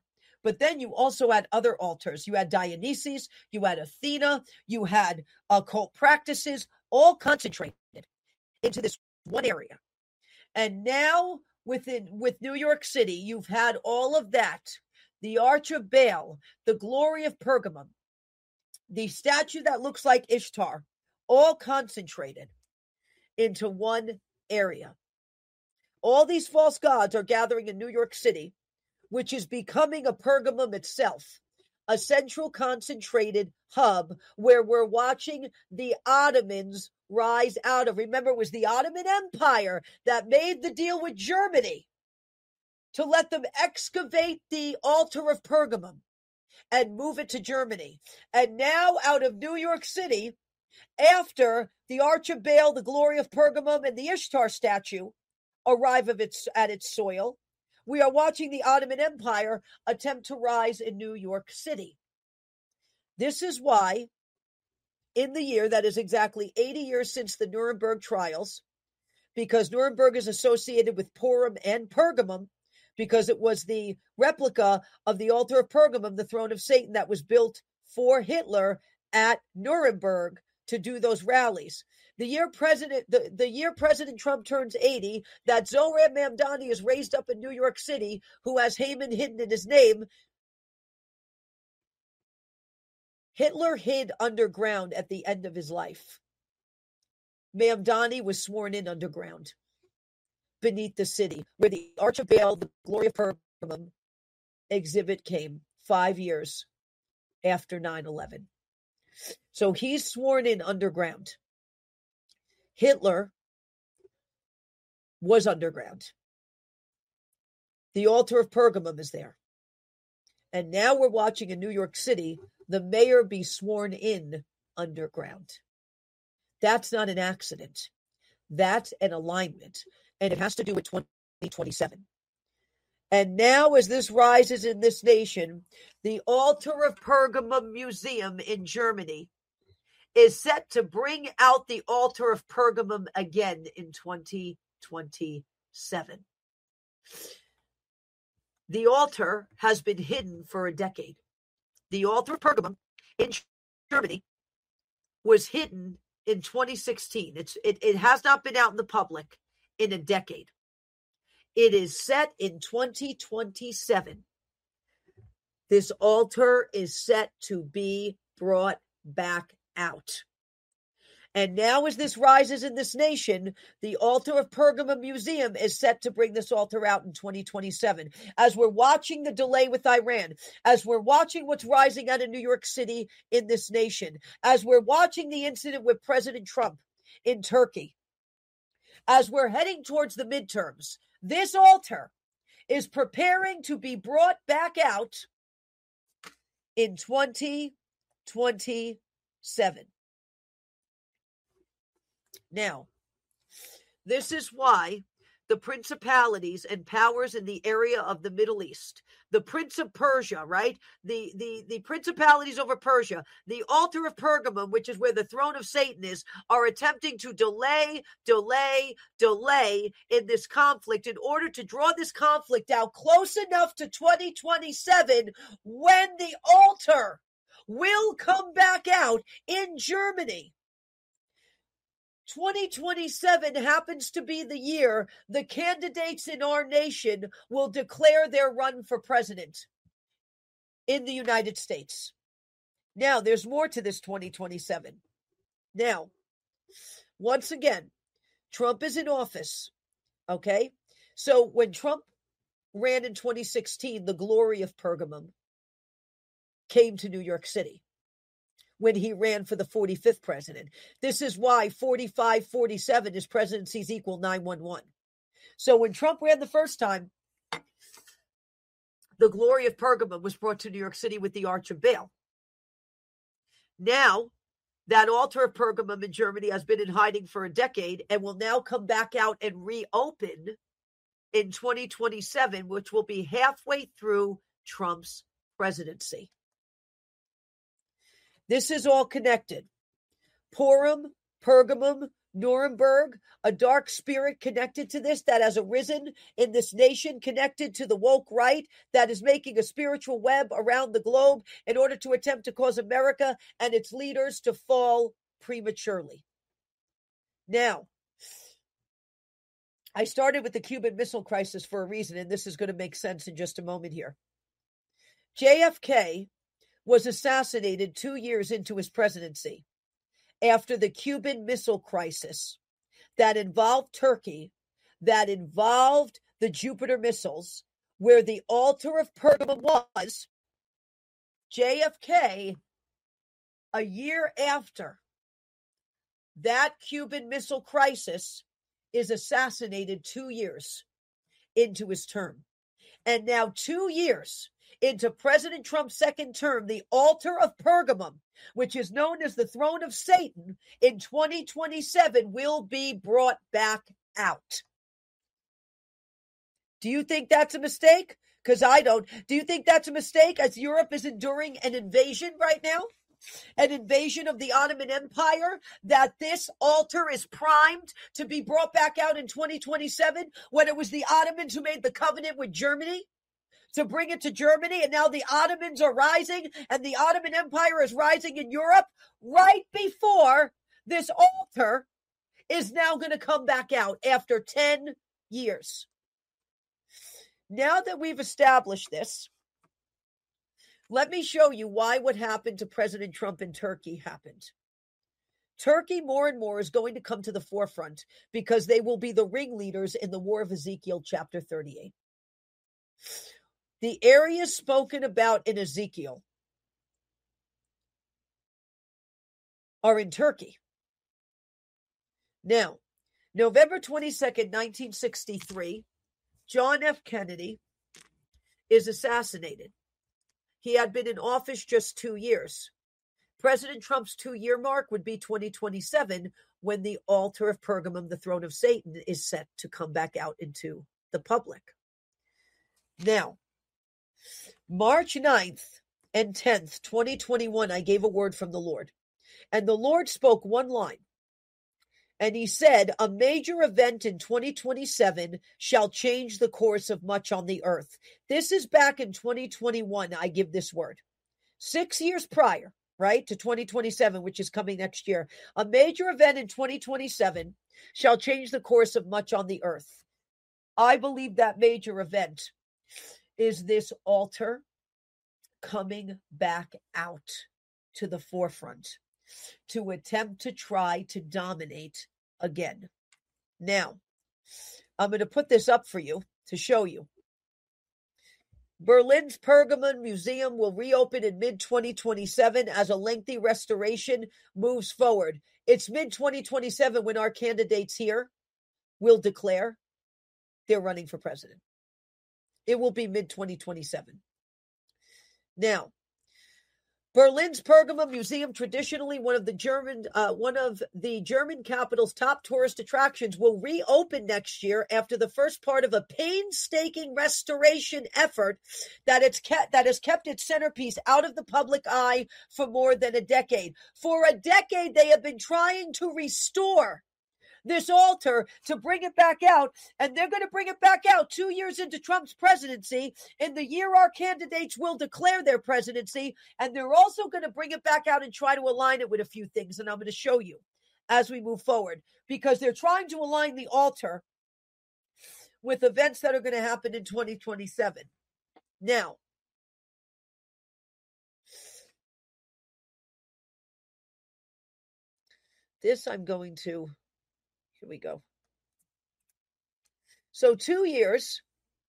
But then you also had other altars. You had Dionysus, you had Athena, you had occult practices, all concentrated into this one area. And now with New York City, you've had all of that. The Arch of Baal, the Glory of Pergamum, the statue that looks like Ishtar, all concentrated into one area. All these false gods are gathering in New York City, which is becoming a Pergamum itself, a central concentrated hub where we're watching the Ottomans rise out of. Remember, it was the Ottoman Empire that made the deal with Germany to let them excavate the altar of Pergamum and move it to Germany. And now out of New York City, after the Arch of Baal, the Glory of Pergamum, and the Ishtar statue arrive at its soil, we are watching the Ottoman Empire attempt to rise in New York City. This is why, in the year that is exactly 80 years since the Nuremberg trials, because Nuremberg is associated with Purim and Pergamum, because it was the replica of the altar of Pergamum, the throne of Satan, that was built for Hitler at Nuremberg to do those rallies. The year President Trump turns 80, that Zohran Mamdani is raised up in New York City, who has Haman hidden in his name. Hitler hid underground at the end of his life. Mamdani was sworn in underground, beneath the city, where the Arch of Baal, the Glory of Pergamum exhibit came 5 years after 9/11. So he's sworn in underground. Hitler was underground. The altar of Pergamum is there. And now we're watching in New York City the mayor be sworn in underground. That's not an accident. That's an alignment. And it has to do with 2027. And now, as this rises in this nation, the Altar of Pergamum Museum in Germany is set to bring out the Altar of Pergamum again in 2027. The altar has been hidden for a decade. The Altar of Pergamum in Germany was hidden in 2016. It has not been out in the public in a decade. It is set in 2027. This altar is set to be brought back out. And now, as this rises in this nation, the Altar of Pergamum Museum is set to bring this altar out in 2027. As we're watching the delay with Iran, as we're watching what's rising out of New York City in this nation, as we're watching the incident with President Trump in Turkey, as we're heading towards the midterms, this altar is preparing to be brought back out in 2027. Now, this is why the principalities and powers in the area of the Middle East, the Prince of Persia, right? The principalities over Persia, the altar of Pergamum, which is where the throne of Satan is, are attempting to delay in this conflict in order to draw this conflict out close enough to 2027 when the altar will come back out in Germany. 2027 happens to be the year the candidates in our nation will declare their run for president in the United States. Now, there's more to this 2027. Now, once again, Trump is in office, okay? So when Trump ran in 2016, the glory of Pergamum came to New York City when he ran for the 45th president. This is why 45-47 is presidencies equal 911. So when Trump ran the first time, the glory of Pergamum was brought to New York City with the Arch of Baal. Now, that altar of Pergamum in Germany has been in hiding for a decade and will now come back out and reopen in 2027, which will be halfway through Trump's presidency. This is all connected. Purim, Pergamum, Nuremberg, a dark spirit connected to this that has arisen in this nation, connected to the woke right that is making a spiritual web around the globe in order to attempt to cause America and its leaders to fall prematurely. Now, I started with the Cuban Missile Crisis for a reason, and this is going to make sense in just a moment here. JFK was assassinated 2 years into his presidency after the Cuban Missile Crisis that involved Turkey, that involved the Jupiter missiles, where the altar of Pergamum was. JFK, a year after that Cuban Missile Crisis, is assassinated 2 years into his term. And now 2 years into President Trump's second term, the altar of Pergamum, which is known as the throne of Satan, in 2027 will be brought back out. Do you think that's a mistake? Because I don't. Do you think that's a mistake as Europe is enduring an invasion right now? An invasion of the Ottoman Empire, that this altar is primed to be brought back out in 2027 when it was the Ottomans who made the covenant with Germany to bring it to Germany, and now the Ottomans are rising and the Ottoman Empire is rising in Europe right before this altar is now going to come back out after 10 years. Now that we've established this, let me show you why what happened to President Trump in Turkey happened. Turkey more and more is going to come to the forefront because they will be the ringleaders in the War of Ezekiel chapter 38. The areas spoken about in Ezekiel are in Turkey. Now, November 22nd, 1963, John F. Kennedy is assassinated. He had been in office just 2 years. President Trump's 2-year mark would be 2027 when the altar of Pergamum, the throne of Satan, is set to come back out into the public. Now, March 9th and 10th, 2021, I gave a word from the Lord. And the Lord spoke one line. And he said, a major event in 2027 shall change the course of much on the earth. This is back in 2021, I give this word. 6 years prior, right, to 2027, which is coming next year. A major event in 2027 shall change the course of much on the earth. I believe that major event is this altar coming back out to the forefront to attempt to try to dominate again. Now, I'm going to put this up for you to show you. Berlin's Pergamon Museum will reopen in mid-2027 as a lengthy restoration moves forward. It's mid-2027 when our candidates here will declare they're running for president. It will be mid-2027. Now, Berlin's Pergamon Museum, traditionally one of the German capital's top tourist attractions, will reopen next year after the first part of a painstaking restoration effort that has kept its centerpiece out of the public eye for more than a decade. For a decade, they have been trying to restore this altar to bring it back out, and they're going to bring it back out 2 years into Trump's presidency, in the year our candidates will declare their presidency, and they're also going to bring it back out and try to align it with a few things, and I'm going to show you as we move forward, because they're trying to align the altar with events that are going to happen in 2027. Now, this I'm going to... Here we go. So 2 years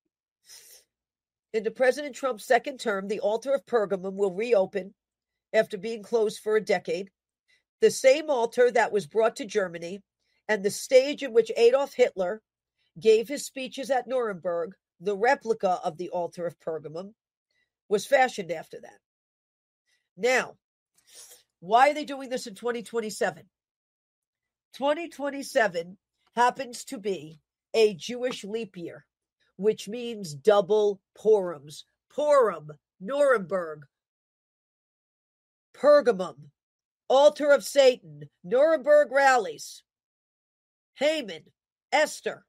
into President Trump's second term, the altar of Pergamum will reopen after being closed for a decade. The same altar that was brought to Germany and the stage in which Adolf Hitler gave his speeches at Nuremberg, the replica of the altar of Pergamum, was fashioned after that. Now, why are they doing this in 2027? 2027 happens to be a Jewish leap year, which means double Purims. Purim, Nuremberg, Pergamum, altar of Satan, Nuremberg rallies. Haman, Esther.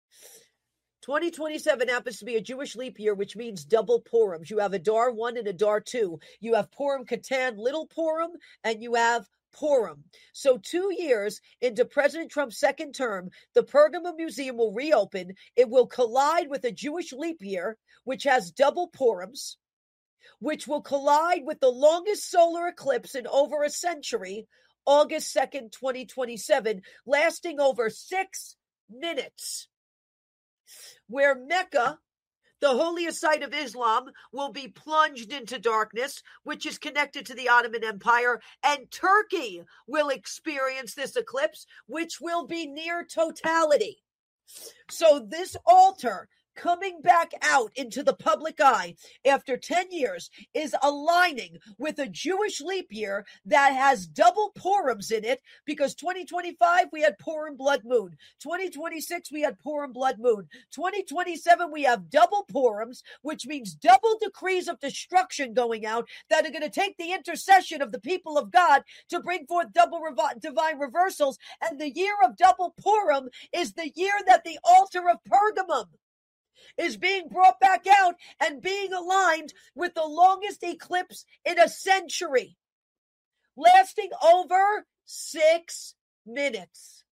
2027 happens to be a Jewish leap year, which means double Purims. You have Adar 1 and Adar 2. You have Purim Katan, Little Purim, and you have Purim. So 2 years into President Trump's second term, the Pergamum Museum will reopen. It will collide with a Jewish leap year, which has double Purims, which will collide with the longest solar eclipse in over a century, August 2nd, 2027, lasting over 6 minutes, where Mecca, the holiest site of Islam, will be plunged into darkness, which is connected to the Ottoman Empire, and Turkey will experience this eclipse, which will be near totality. So this altar coming back out into the public eye after 10 years is aligning with a Jewish leap year that has double Purims in it, because 2025 we had Purim blood moon, 2026 we had Purim blood moon, 2027 we have double Purims, which means double decrees of destruction going out that are going to take the intercession of the people of God to bring forth double divine reversals. And the year of double Purim is the year that the altar of Pergamum is being brought back out and being aligned with the longest eclipse in a century, lasting over 6 minutes.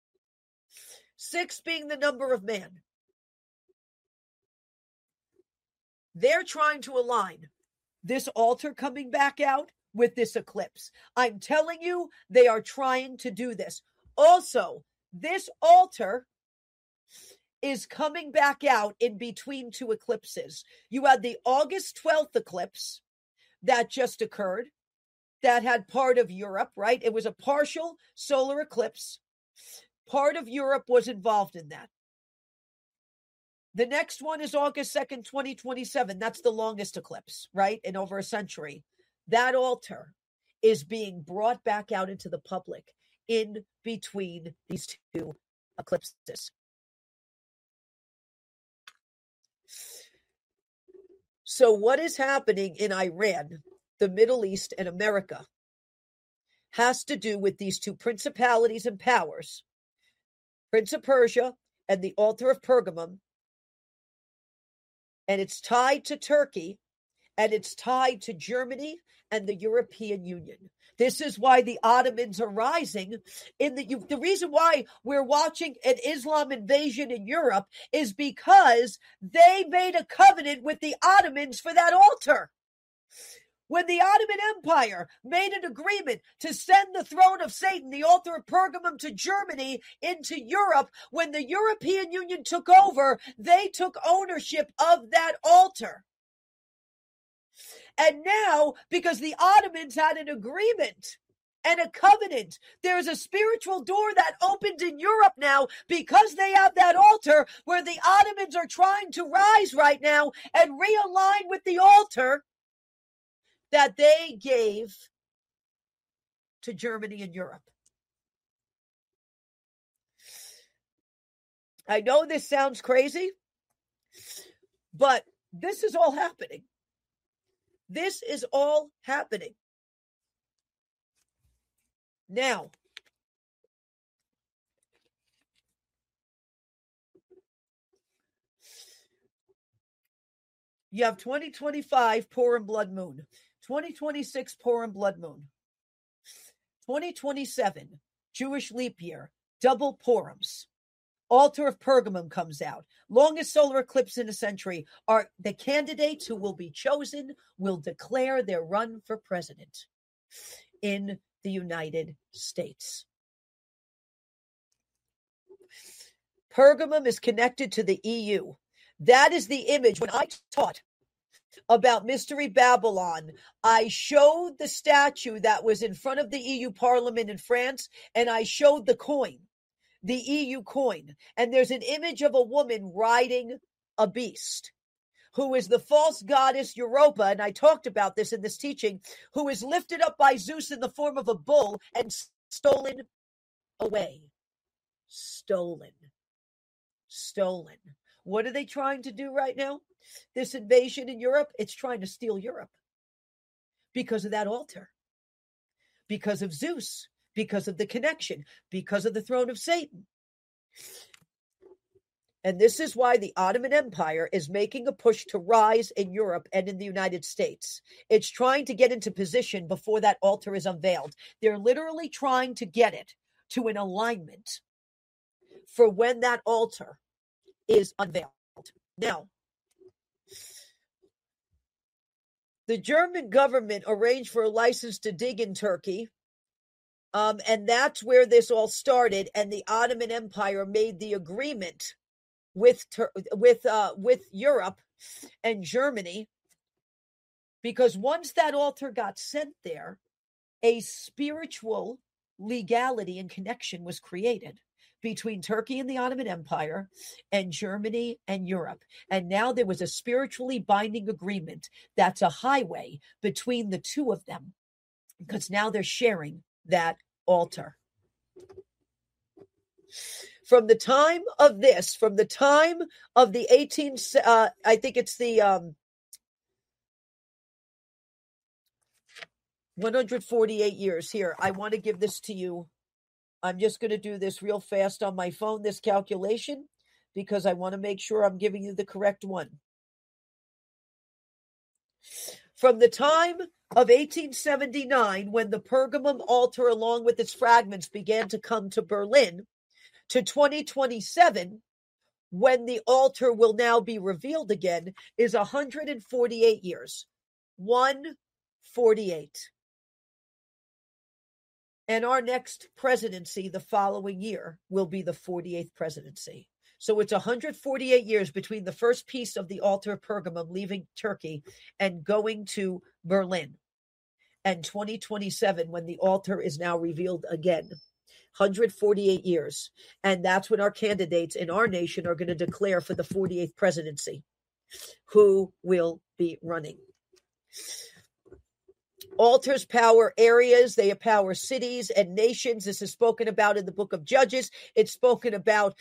6 being the number of man. They're trying to align this altar coming back out with this eclipse. I'm telling you, they are trying to do this. Also, this altar is coming back out in between 2 eclipses. You had the August 12th eclipse that just occurred that had part of Europe, right? It was a partial solar eclipse. Part of Europe was involved in that. The next one is August 2nd, 2027. That's the longest eclipse, right? In over a century. That altar is being brought back out into the public in between these 2 eclipses. So what is happening in Iran, the Middle East, and America has to do with these 2 principalities and powers, Prince of Persia and the altar of Pergamum, and it's tied to Turkey, and it's tied to Germany and the European Union. This is why the Ottomans are rising. The reason why we're watching an Islam invasion in Europe is because they made a covenant with the Ottomans for that altar. When the Ottoman Empire made an agreement to send the throne of Satan, the altar of Pergamum, to Germany, into Europe, when the European Union took over, they took ownership of that altar. And now, because the Ottomans had an agreement and a covenant, there's a spiritual door that opened in Europe now because they have that altar, where the Ottomans are trying to rise right now and realign with the altar that they gave to Germany and Europe. I know this sounds crazy, but this is all happening. This is all happening. Now, you have 2025 Purim blood moon, 2026 Purim blood moon, 2027 Jewish leap year, double Purims. Altar of Pergamum comes out. Longest solar eclipse in a century. Are the candidates who will be chosen will declare their run for president in the United States. Pergamum is connected to the EU. That is the image. When I taught about Mystery Babylon, I showed the statue that was in front of the EU Parliament in France, and I showed the coin. The EU coin. And there's an image of a woman riding a beast who is the false goddess Europa. And I talked about this in this teaching, who is lifted up by Zeus in the form of a bull and stolen away. Stolen. What are they trying to do right now? This invasion in Europe, it's trying to steal Europe because of that altar, because of Zeus, because of the connection, because of the throne of Satan. And this is why the Ottoman Empire is making a push to rise in Europe and in the United States. It's trying to get into position before that altar is unveiled. They're literally trying to get it to an alignment for when that altar is unveiled. Now, the German government arranged for a license to dig in Turkey, and that's where this all started. And the Ottoman Empire made the agreement with Europe and Germany, because once that altar got sent there, a spiritual legality and connection was created between Turkey and the Ottoman Empire and Germany and Europe. And now there was a spiritually binding agreement that's a highway between the two of them, because now they're sharing that altar. From the time of the 148 years here. I want to give this to you. I'm just going to do this real fast on my phone, this calculation, because I want to make sure I'm giving you the correct one. From the time of 1879, when the Pergamum altar, along with its fragments, began to come to Berlin, to 2027, when the altar will now be revealed again, is 148 years. 148. And our next presidency the following year will be the 48th presidency. So it's 148 years between the first piece of the altar of Pergamum leaving Turkey and going to Berlin, and 2027 when the altar is now revealed again. 148 years. And that's when our candidates in our nation are going to declare for the 48th presidency who will be running. Altars power areas, they empower cities and nations. This is spoken about in the book of Judges. It's spoken about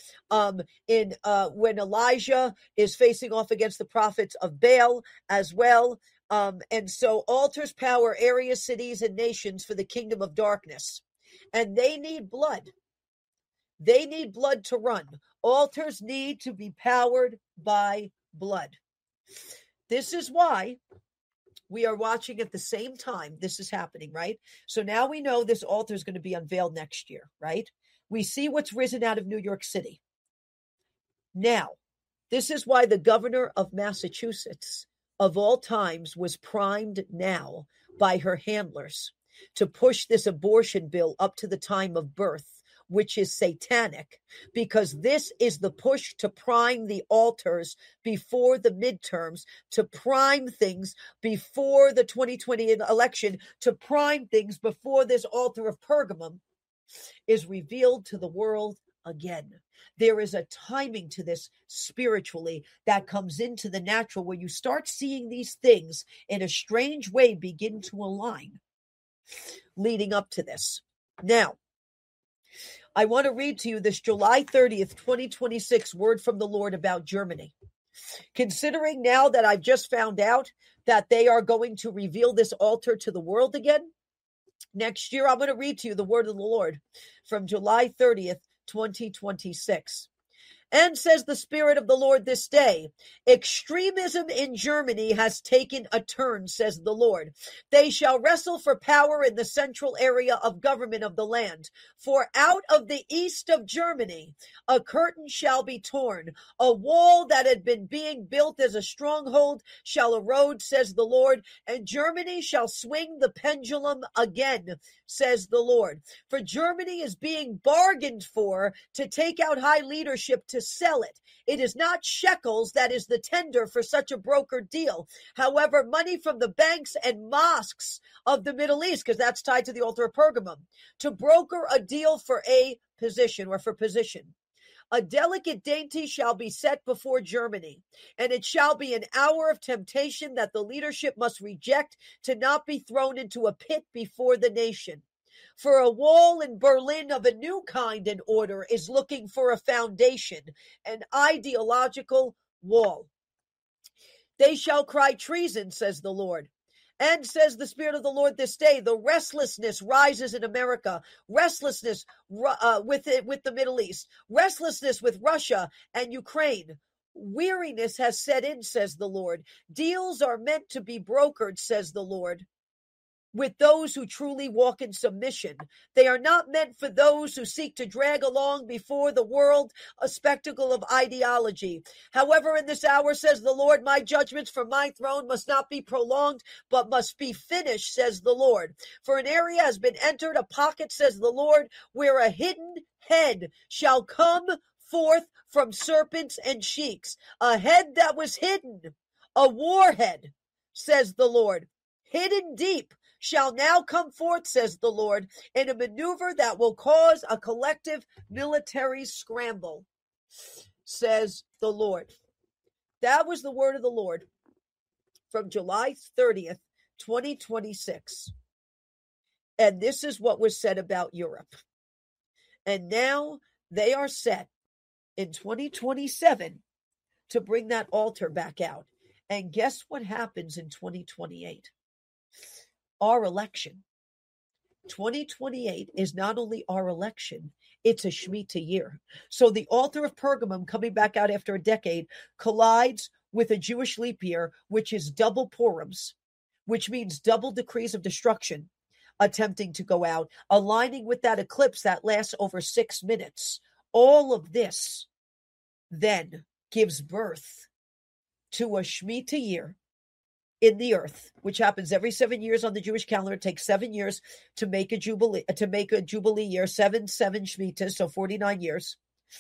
when Elijah is facing off against the prophets of Baal as well. And so altars power areas, cities, and nations for the kingdom of darkness. And they need blood. They need blood to run. Altars need to be powered by blood. This is why we are watching at the same time this is happening, right? So now we know this altar is going to be unveiled next year, right? We see what's risen out of New York City. Now, this is why the governor of Massachusetts, of all times, was primed now by her handlers to push this abortion bill up to the time of birth, which is satanic, because this is the push to prime the altars before the midterms, to prime things before the 2020 election, to prime things before this altar of Pergamum is revealed to the world again. There is a timing to this spiritually that comes into the natural, where you start seeing these things in a strange way begin to align leading up to this. Now, I want to read to you this July 30th, 2026 word from the Lord about Germany. Considering now that I've just found out that they are going to reveal this altar to the world again next year, I'm going to read to you the word of the Lord from July 30th, 2026. And says the Spirit of the Lord this day, extremism in Germany has taken a turn, says the Lord. They shall wrestle for power in the central area of government of the land. For out of the east of Germany, a curtain shall be torn. A wall that had been being built as a stronghold shall erode, says the Lord. And Germany shall swing the pendulum again, says the Lord. For Germany is being bargained for to take out high leadership to sell it. It is not shekels that is the tender for such a brokered deal. However, money from the banks and mosques of the Middle East, because that's tied to the altar of Pergamum, to broker a deal for a position or for position. A delicate dainty shall be set before Germany, and it shall be an hour of temptation that the leadership must reject to not be thrown into a pit before the nation. For a wall in Berlin of a new kind and order is looking for a foundation, an ideological wall. They shall cry treason, says the Lord, And says the Spirit of the Lord this day, the restlessness rises in America, restlessness with the Middle East, restlessness with Russia and Ukraine. Weariness has set in, says the Lord. Deals are meant to be brokered, says the Lord, with those who truly walk in submission. They are not meant for those who seek to drag along before the world a spectacle of ideology. However, in this hour, says the Lord, my judgments from my throne must not be prolonged, but must be finished, says the Lord. For an area has been entered, a pocket, says the Lord, where a hidden head shall come forth from serpents and sheiks. A head that was hidden, a warhead, says the Lord, hidden deep, shall now come forth, says the Lord, in a maneuver that will cause a collective military scramble, says the Lord. That was the word of the Lord from July 30th, 2026. And this is what was said about Europe. And now they are set in 2027 to bring that altar back out. And guess what happens in 2028? Our election. 2028 is not only our election, it's a Shemitah year. So the altar of Pergamum coming back out after a decade collides with a Jewish leap year, which is double Purims, which means double decrees of destruction attempting to go out, aligning with that eclipse that lasts over 6 minutes. All of this then gives birth to a Shemitah year in the earth, which happens every 7 years on the Jewish calendar. It takes 7 years to make a jubilee year, seven Shemitahs, so 49 years.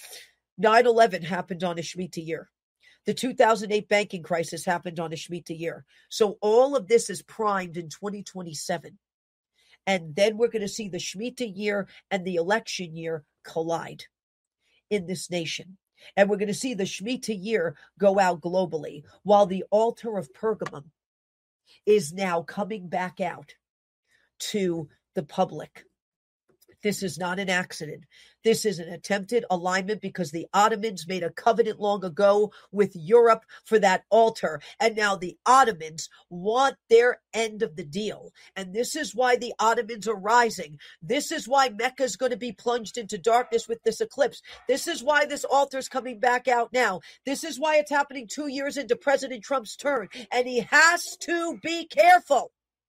9/11 happened on a Shemitah year. The 2008 banking crisis happened on a Shemitah year. So all of this is primed in 2027. And then we're going to see the Shemitah year and the election year collide in this nation. And we're going to see the Shemitah year go out globally, while the altar of Pergamum is now coming back out to the public. This is not an accident. This is an attempted alignment because the Ottomans made a covenant long ago with Europe for that altar. And now the Ottomans want their end of the deal. And this is why the Ottomans are rising. This is why Mecca is going to be plunged into darkness with this eclipse. This is why this altar is coming back out now. This is why it's happening 2 years into President Trump's turn. And he has to be careful.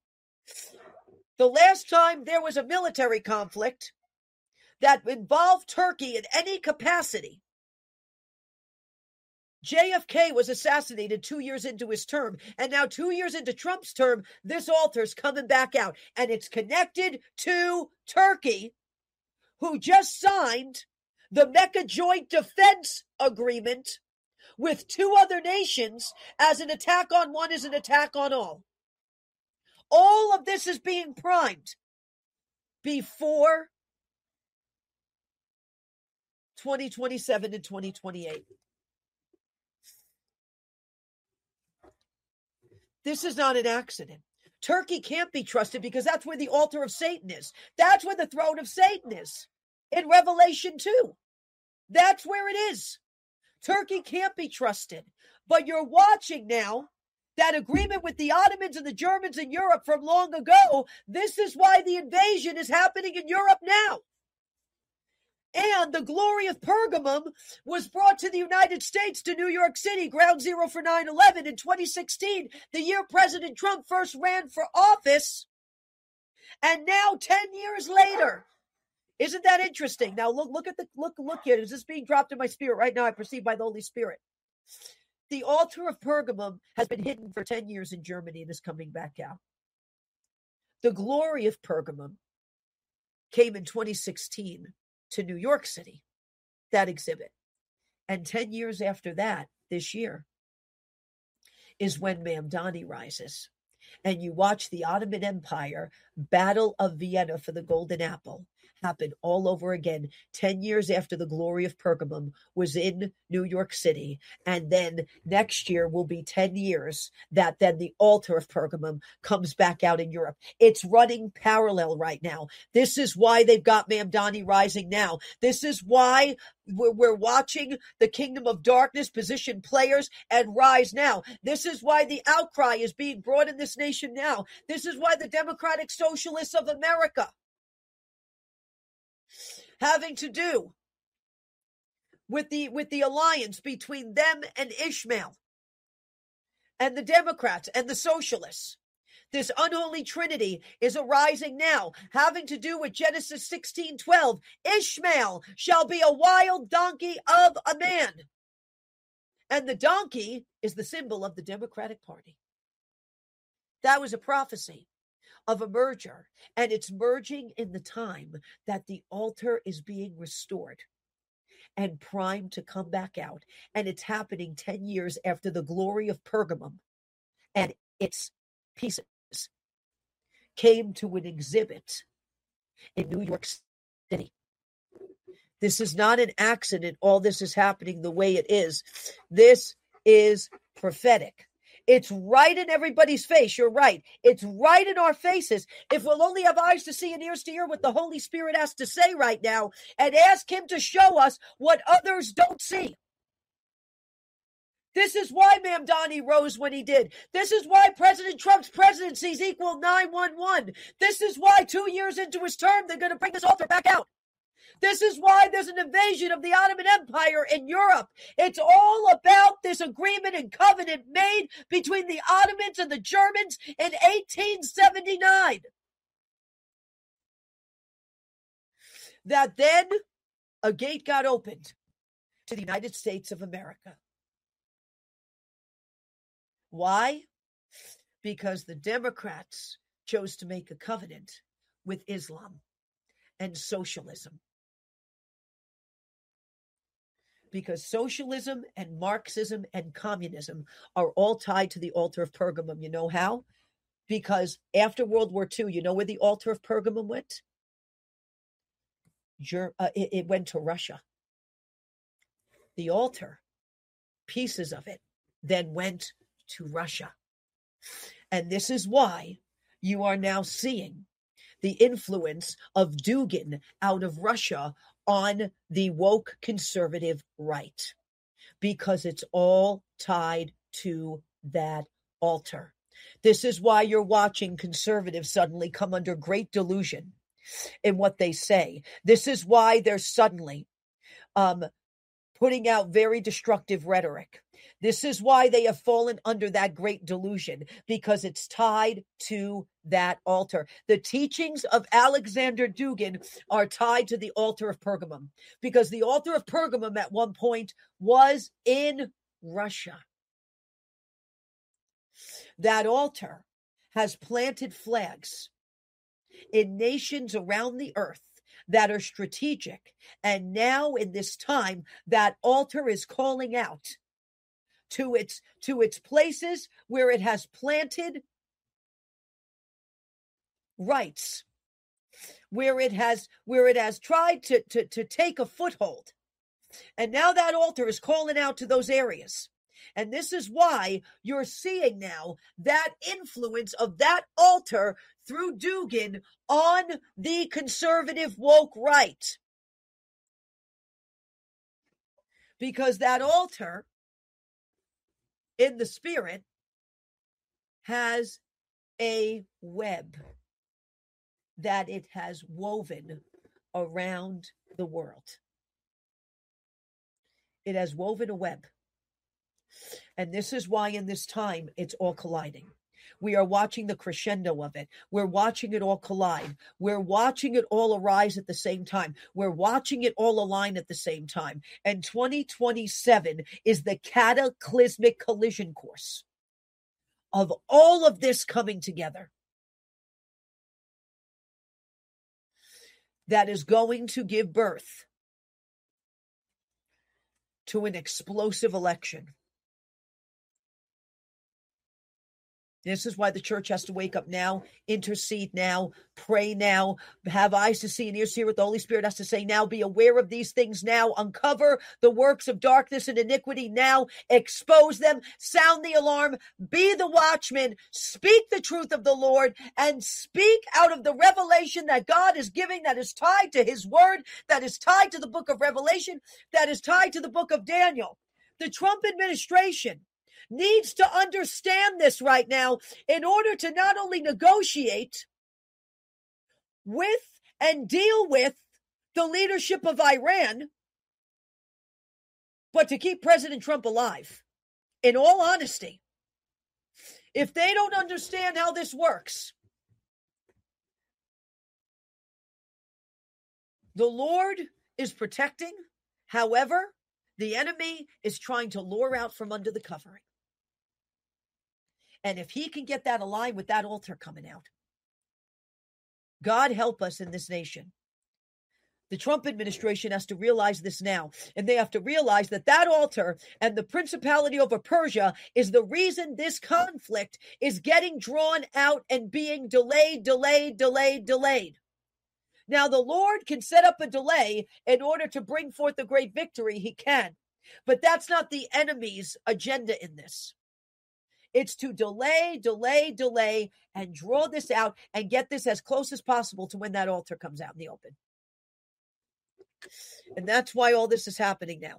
The last time there was a military conflict that involved Turkey in any capacity, JFK was assassinated 2 years into his term. And now 2 years into Trump's term, this altar's coming back out. And it's connected to Turkey, who just signed the Mecca Joint Defense Agreement with 2 other nations, as an attack on one is an attack on all. All of this is being primed before 2027 and 2028. This is not an accident. Turkey can't be trusted because that's where the altar of Satan is. That's where the throne of Satan is in Revelation 2. That's where it is. Turkey can't be trusted. But you're watching now that agreement with the Ottomans and the Germans in Europe from long ago. This is why the invasion is happening in Europe now. And the glory of Pergamum was brought to the United States, to New York City, ground zero for 9/11 in 2016, the year President Trump first ran for office. And now 10 years later, isn't that interesting? Now look here. Is this being dropped in my spirit right now? I perceive by the Holy Spirit. The altar of Pergamum has been hidden for 10 years in Germany and is coming back out. The glory of Pergamum came in 2016 to New York City, that exhibit. And 10 years after that, this year, is when Mamdani rises. And you watch the Ottoman Empire Battle of Vienna for the Golden Apple happen all over again 10 years after the glory of Pergamum was in New York City. And then next year will be 10 years that then the altar of Pergamum comes back out in Europe. It's running parallel right now. This is why they've got Mamdani rising now. This is why We're watching the kingdom of darkness position players and rise now. This is why the outcry is being brought in this nation now. This is why the Democratic Socialists of America, having to do with the alliance between them and Ishmael and the Democrats and the socialists, this unholy trinity is arising now, having to do with Genesis 16:12. Ishmael shall be a wild donkey of a man. And the donkey is the symbol of the Democratic Party. That was a prophecy of a merger, and it's merging in the time that the altar is being restored and primed to come back out. And it's happening 10 years after the glory of Pergamum and its pieces came to an exhibit in New York City. This is not an accident. All this is happening the way it is. This is prophetic. It's right in everybody's face. You're right. It's right in our faces. If we'll only have eyes to see and ears to hear what the Holy Spirit has to say right now and ask him to show us what others don't see. This is why Mamdani rose when he did. This is why President Trump's presidencies equal 911. This is why 2 years into his term, they're going to bring this altar back out. This is why there's an invasion of the Ottoman Empire in Europe. It's all about this agreement and covenant made between the Ottomans and the Germans in 1879. That then a gate got opened to the United States of America. Why? Because the Democrats chose to make a covenant with Islam and socialism. Because socialism and Marxism and communism are all tied to the altar of Pergamum. You know how? Because after World War II, you know where the altar of Pergamum went? It went to Russia. The altar, pieces of it, then went to Russia. And this is why you are now seeing the influence of Dugin out of Russia on the woke conservative right, because it's all tied to that altar. This is why you're watching conservatives suddenly come under great delusion in what they say. This is why they're suddenly putting out very destructive rhetoric. This is why they have fallen under that great delusion, because it's tied to that altar. The teachings of Alexander Dugin are tied to the altar of Pergamum, because the altar of Pergamum at one point was in Russia. That altar has planted flags in nations around the earth that are strategic. And now in this time, that altar is calling out to its places where it has planted rights, where it has tried to take a foothold. And now that altar is calling out to those areas. And this is why you're seeing now that influence of that altar through Dugin on the conservative woke right. Because that altar in the spirit has a web that it has woven around the world. It has woven a web. And this is why in this time it's all colliding. We are watching the crescendo of it. We're watching it all collide. We're watching it all arise at the same time. We're watching it all align at the same time. And 2027 is the cataclysmic collision course of all of this coming together that is going to give birth to an explosive election. This is why the church has to wake up now, intercede now, pray now, have eyes to see and ears to hear what the Holy Spirit has to say now, be aware of these things now, uncover the works of darkness and iniquity now, expose them, sound the alarm, be the watchman, speak the truth of the Lord, and speak out of the revelation that God is giving that is tied to his word, that is tied to the book of Revelation, that is tied to the book of Daniel. The Trump administration needs to understand this right now in order to not only negotiate with and deal with the leadership of Iran, but to keep President Trump alive. In all honesty, if they don't understand how this works, the Lord is protecting. However, the enemy is trying to lure out from under the covering. And if he can get that aligned with that altar coming out, God help us in this nation. The Trump administration has to realize this now. And they have to realize that that altar and the principality over Persia is the reason this conflict is getting drawn out and being delayed. Now, the Lord can set up a delay in order to bring forth a great victory. He can. But that's not the enemy's agenda in this. It's to delay, and draw this out and get this as close as possible to when that altar comes out in the open. And that's why all this is happening now.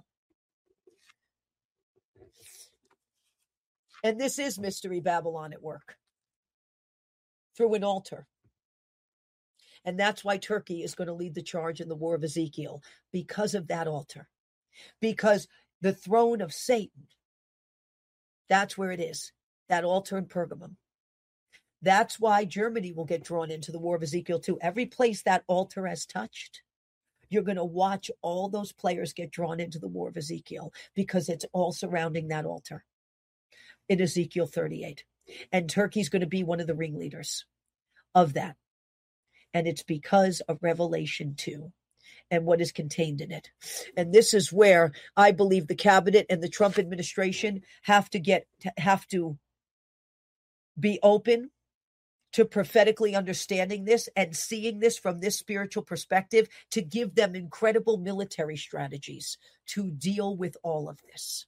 And this is Mystery Babylon at work through an altar. And that's why Turkey is going to lead the charge in the war of Ezekiel, because of that altar. Because the throne of Satan, that's where it is. That altar in Pergamum. That's why Germany will get drawn into the war of Ezekiel too. Every place that altar has touched, you're going to watch all those players get drawn into the war of Ezekiel, because it's all surrounding that altar in Ezekiel 38. And Turkey's going to be one of the ringleaders of that. And it's because of Revelation 2 and what is contained in it. And this is where I believe the cabinet and the Trump administration have to be open to prophetically understanding this and seeing this from this spiritual perspective, to give them incredible military strategies to deal with all of this.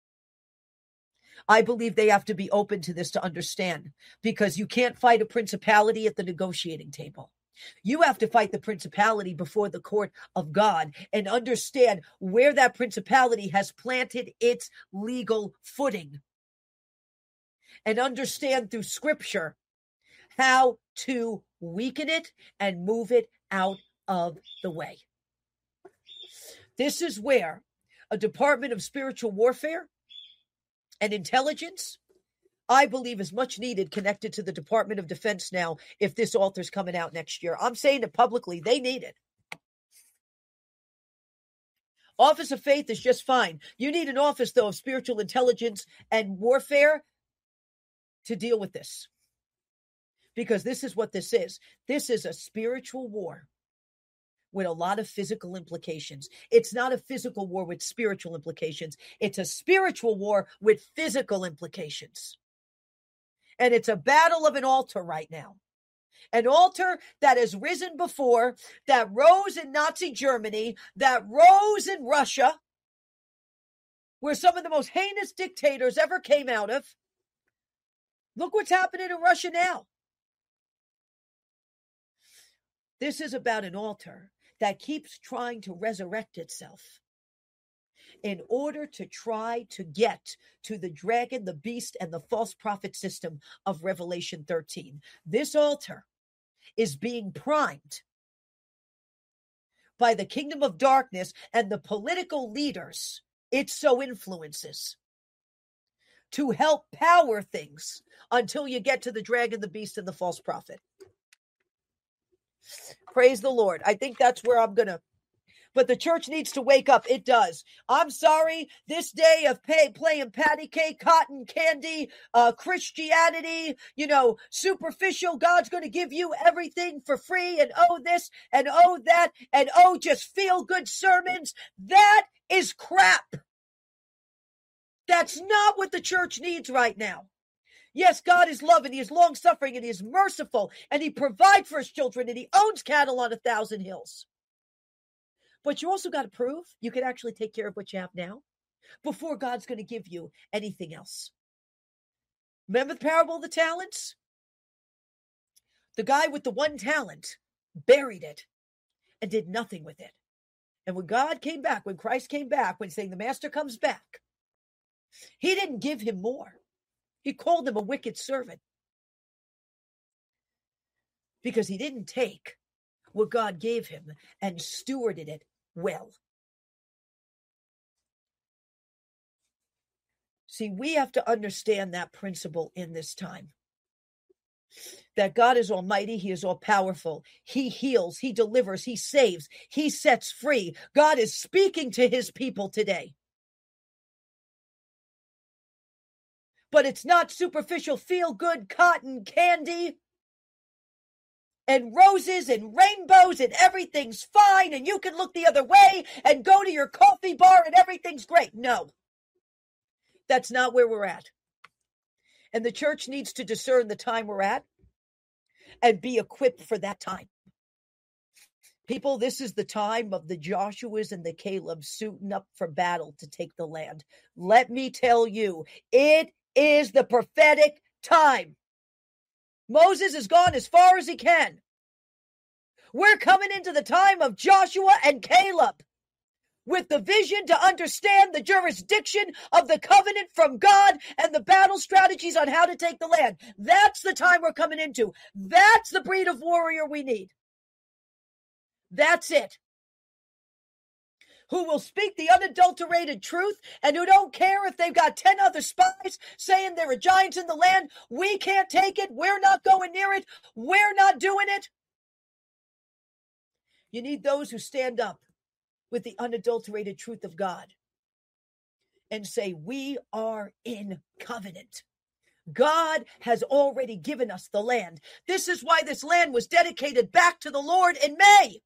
I believe they have to be open to this to understand, because you can't fight a principality at the negotiating table. You have to fight the principality before the court of God and understand where that principality has planted its legal footing, and understand through scripture how to weaken it and move it out of the way. This is where a Department of Spiritual Warfare and Intelligence, I believe, is much needed, connected to the Department of Defense now, if this altar's coming out next year. I'm saying it publicly. They need it. Office of Faith is just fine. You need an office, though, of spiritual intelligence and warfare to deal with this. Because this is what this is. This is a spiritual war with a lot of physical implications. It's not a physical war with spiritual implications. It's a spiritual war with physical implications. And it's a battle of an altar right now. An altar that has risen before, that rose in Nazi Germany, that rose in Russia, where some of the most heinous dictators ever came out of. Look what's happening in Russia now. This is about an altar that keeps trying to resurrect itself in order to try to get to the dragon, the beast, and the false prophet system of Revelation 13. This altar is being primed by the kingdom of darkness and the political leaders it so influences to help power things until you get to the dragon, the beast, and the false prophet. Praise the Lord. I think that's where I'm going to. But the church needs to wake up. It does. I'm sorry. This day of playing patty cake, cotton candy, Christianity, superficial. God's going to give you everything for free, and oh this and oh that and oh just feel good sermons. That is crap. That's not what the church needs right now. Yes, God is love and he is long suffering and he is merciful and he provides for his children and he owns cattle on 1,000 hills. But you also got to prove you can actually take care of what you have now before God's going to give you anything else. Remember the parable of the talents? The guy with the 1 talent buried it and did nothing with it. And when God came back, when Christ came back, when saying the master comes back, he didn't give him more. He called him a wicked servant because he didn't take what God gave him and stewarded it well. See, we have to understand that principle in this time. That God is almighty, he is all powerful. He heals, he delivers, he saves, he sets free. God is speaking to his people today. But it's not superficial feel-good cotton candy and roses and rainbows and everything's fine and you can look the other way and go to your coffee bar and everything's great. No, that's not where we're at. And the church needs to discern the time we're at and be equipped for that time. People, this is the time of the Joshuas and the Calebs suiting up for battle to take the land. Let me tell you, it is the prophetic time. Moses has gone as far as he can. We're coming into the time of Joshua and Caleb with the vision to understand the jurisdiction of the covenant from God and the battle strategies on how to take the land. That's the time we're coming into. That's the breed of warrior we need. That's it. Who will speak the unadulterated truth and who don't care if they've got 10 other spies saying there are giants in the land. We can't take it. We're not going near it. We're not doing it. You need those who stand up with the unadulterated truth of God and say, we are in covenant. God has already given us the land. This is why this land was dedicated back to the Lord in May.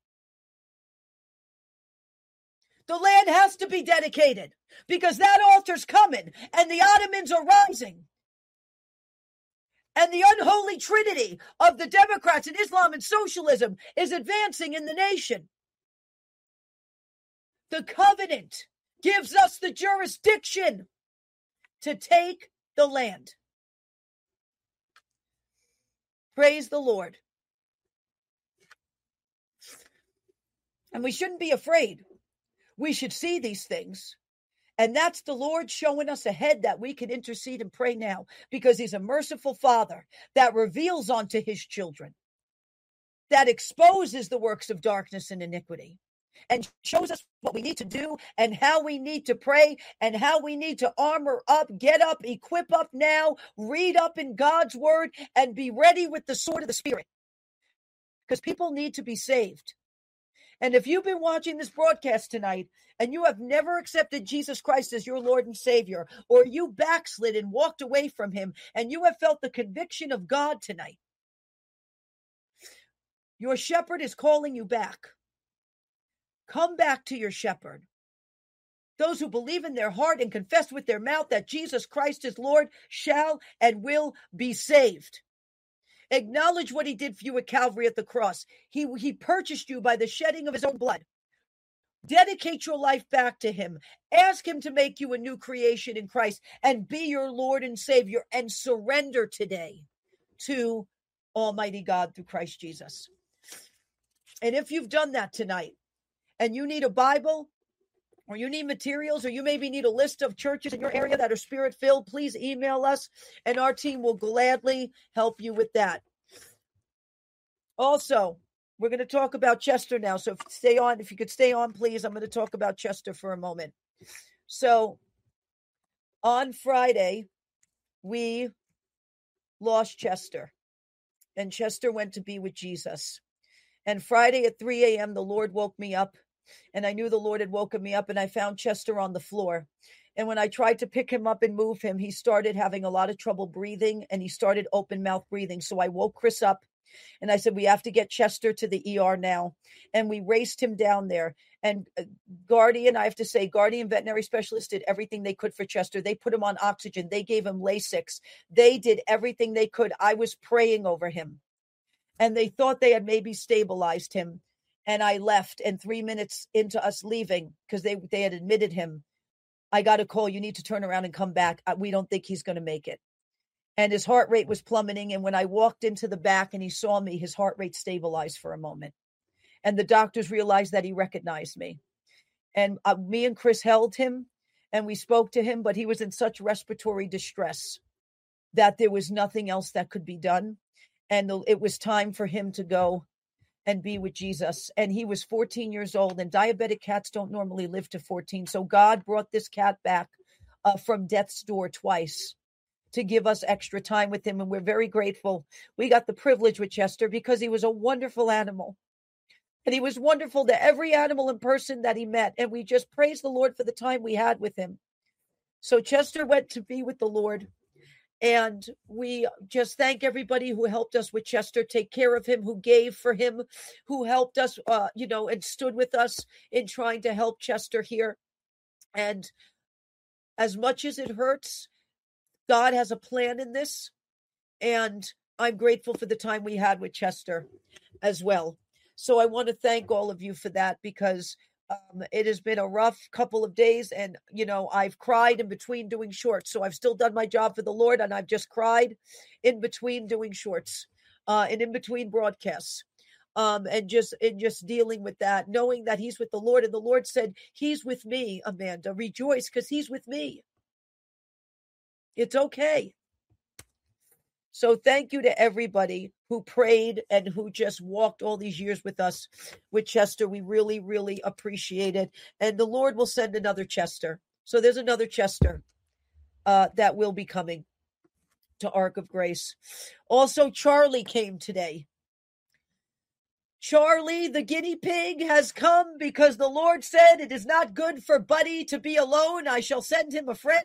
The land has to be dedicated because that altar's coming and the Ottomans are rising. And the unholy trinity of the Democrats and Islam and socialism is advancing in the nation. The covenant gives us the jurisdiction to take the land. Praise the Lord. And we shouldn't be afraid. We should see these things. And that's the Lord showing us ahead that we can intercede and pray now because he's a merciful Father that reveals unto his children, that exposes the works of darkness and iniquity and shows us what we need to do and how we need to pray and how we need to armor up, get up, equip up now, read up in God's word and be ready with the sword of the Spirit because people need to be saved. And if you've been watching this broadcast tonight and you have never accepted Jesus Christ as your Lord and Savior, or you backslid and walked away from him and you have felt the conviction of God tonight, your shepherd is calling you back. Come back to your shepherd. Those who believe in their heart and confess with their mouth that Jesus Christ is Lord shall and will be saved. Acknowledge what he did for you at Calvary at the cross. He purchased you by the shedding of his own blood. Dedicate your life back to him. Ask him to make you a new creation in Christ and be your Lord and Savior and surrender today to Almighty God through Christ Jesus. And if you've done that tonight and you need a Bible or you need materials or you maybe need a list of churches in your area that are Spirit-filled, please email us and our team will gladly help you with that. Also, we're going to talk about Chester now. So if you could stay on, please. I'm going to talk about Chester for a moment. So on Friday, we lost Chester and Chester went to be with Jesus. And Friday at 3 a.m., the Lord woke me up and I knew the Lord had woken me up and I found Chester on the floor. And when I tried to pick him up and move him, he started having a lot of trouble breathing and he started open mouth breathing. So I woke Chris up And I said, we have to get Chester to the ER now. And we raced him down there. And Guardian, I have to say, Guardian veterinary specialists did everything they could for Chester. They put him on oxygen. They gave him Lasix. They did everything they could. I was praying over him. And they thought they had maybe stabilized him. And I left. And 3 minutes into us leaving, because they had admitted him, I got a call. You need to turn around and come back. We don't think he's going to make it. And his heart rate was plummeting. And when I walked into the back and he saw me, his heart rate stabilized for a moment. And the doctors realized that he recognized me. And me and Chris held him and we spoke to him, but he was in such respiratory distress that there was nothing else that could be done. And it was time for him to go and be with Jesus. And he was 14 years old, and diabetic cats don't normally live to 14. So God brought this cat back from death's door twice to give us extra time with him. And we're very grateful. We got the privilege with Chester because he was a wonderful animal. And he was wonderful to every animal and person that he met. And we just praise the Lord for the time we had with him. So Chester went to be with the Lord. And we just thank everybody who helped us with Chester, take care of him, who gave for him, who helped us, and stood with us in trying to help Chester here. And as much as it hurts, God has a plan in this. And I'm grateful for the time we had with Chester as well. So I want to thank all of you for that, because it has been a rough couple of days, and, I've cried in between doing shorts. So I've still done my job for the Lord, and I've just cried in between doing shorts and in between broadcasts and just dealing with that, knowing that he's with the Lord. And the Lord said, he's with me, Amanda. Rejoice, because he's with me. It's okay. So thank you to everybody who prayed and who just walked all these years with us with Chester. We really, really appreciate it. And the Lord will send another Chester. So there's another Chester that will be coming to Ark of Grace. Also, Charlie came today. Charlie, the guinea pig, has come because the Lord said it is not good for Buddy to be alone. I shall send him a friend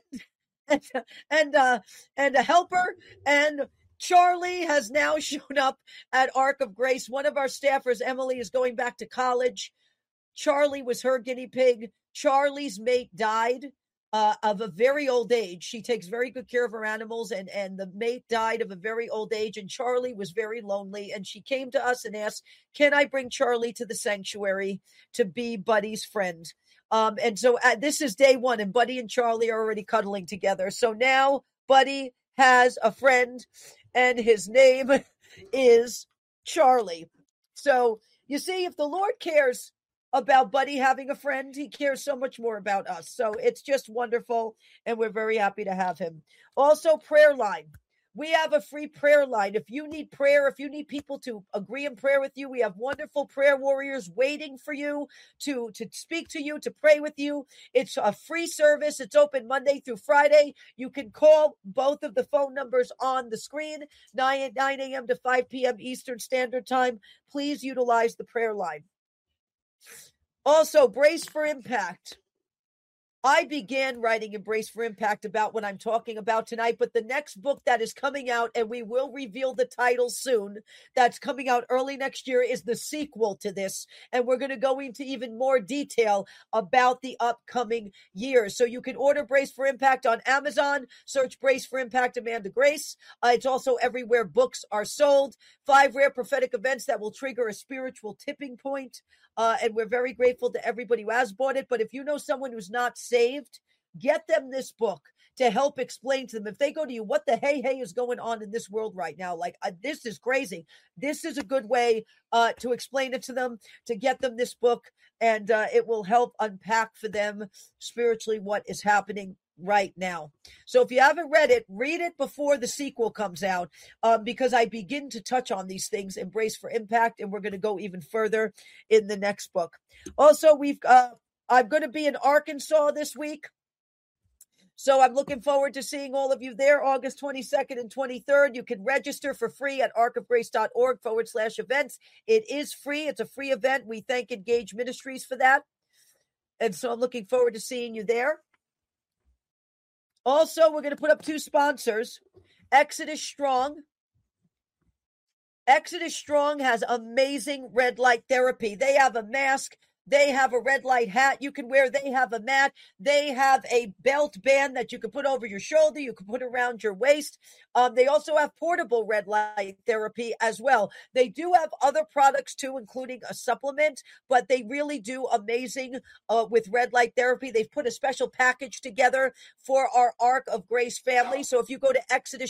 and a helper. And Charlie has now shown up at Ark of Grace. One of our staffers, Emily, is going back to college. Charlie was her guinea pig. Charlie's mate died of a very old age. She takes very good care of her animals, and the mate died of a very old age, and Charlie was very lonely. And she came to us and asked, can I bring Charlie to the sanctuary to be Buddy's friend? And so this is day one, and Buddy and Charlie are already cuddling together. So now Buddy has a friend, and his name is Charlie. So you see, if the Lord cares about Buddy having a friend, he cares so much more about us. So it's just wonderful, and we're very happy to have him. Also, prayer line. We have a free prayer line. If you need prayer, if you need people to agree in prayer with you, we have wonderful prayer warriors waiting for you to speak to you, to pray with you. It's a free service. It's open Monday through Friday. You can call both of the phone numbers on the screen, 9 a.m. to 5 p.m. Eastern Standard Time. Please utilize the prayer line. Also, Brace for Impact. I began writing Embrace for Impact about what I'm talking about tonight, but the next book that is coming out, and we will reveal the title soon, that's coming out early next year, is the sequel to this. And we're going to go into even more detail about the upcoming years. So you can order Brace for Impact on Amazon, search Brace for Impact Amanda Grace. It's also everywhere books are sold. 5 rare prophetic events that will trigger a spiritual tipping point. And we're very grateful to everybody who has bought it. But if you know someone who's not saved, get them this book to help explain to them. If they go to you, what the hey is going on in this world right now? Like, this is crazy. This is a good way to explain it to them, to get them this book. And it will help unpack for them spiritually what is happening right now. So if you haven't read it, read it before the sequel comes out, because I begin to touch on these things, Embrace for Impact, and we're going to go even further in the next book. Also, I'm going to be in Arkansas this week. So I'm looking forward to seeing all of you there, August 22nd and 23rd. You can register for free at arkofgrace.org/events. It is free. It's a free event. We thank Engage Ministries for that. And so I'm looking forward to seeing you there. Also, we're going to put up 2 sponsors. Exodus Strong Exodus Strong has amazing red light therapy. They have a mask. They have a red light hat you can wear. They have a mat. They have a belt band that you can put over your shoulder. You can put around your waist. They also have portable red light therapy as well. They do have other products too, including a supplement, but they really do amazing with red light therapy. They've put a special package together for our Ark of Grace family. So if you go to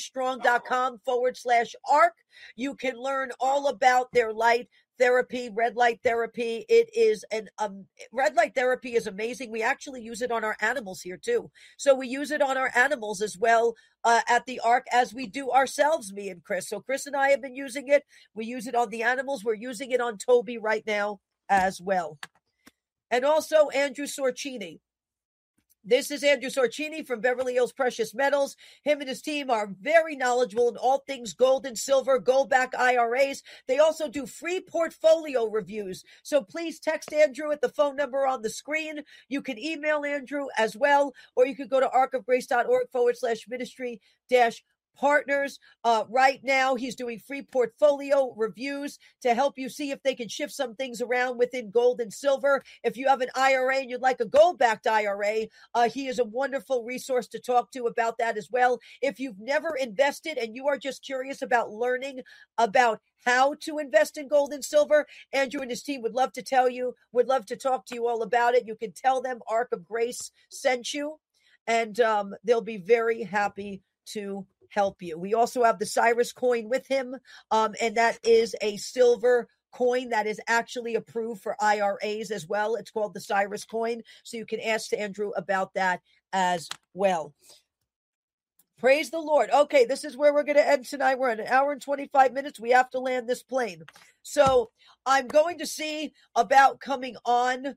exodusstrong.com/ark, you can learn all about their light therapy, red light therapy. It is red light therapy is amazing. We actually use it on our animals here too. So we use it on our animals as well at the Ark as we do ourselves, me and Chris. So Chris and I have been using it. We use it on the animals. We're using it on Toby right now as well. And also Andrew Sorcini. This is Andrew Sorcini from Beverly Hills Precious Metals. Him and his team are very knowledgeable in all things gold and silver, gold-backed IRAs. They also do free portfolio reviews. So please text Andrew at the phone number on the screen. You can email Andrew as well, or you can go to arkofgrace.org/ministry- partners. Right now, he's doing free portfolio reviews to help you see if they can shift some things around within gold and silver. If you have an IRA and you'd like a gold-backed IRA, he is a wonderful resource to talk to about that as well. If you've never invested and you are just curious about learning about how to invest in gold and silver, Andrew and his team would love to talk to you all about it. You can tell them Ark of Grace sent you, and they'll be very happy to help you. We also have the Cyrus coin with him, and that is a silver coin that is actually approved for IRAs as well. It's called the Cyrus coin, so you can ask Andrew about that as well. Praise the Lord. Okay, this is where we're going to end tonight. We're at 1 hour and 25 minutes. We have to land this plane. So I'm going to see about coming on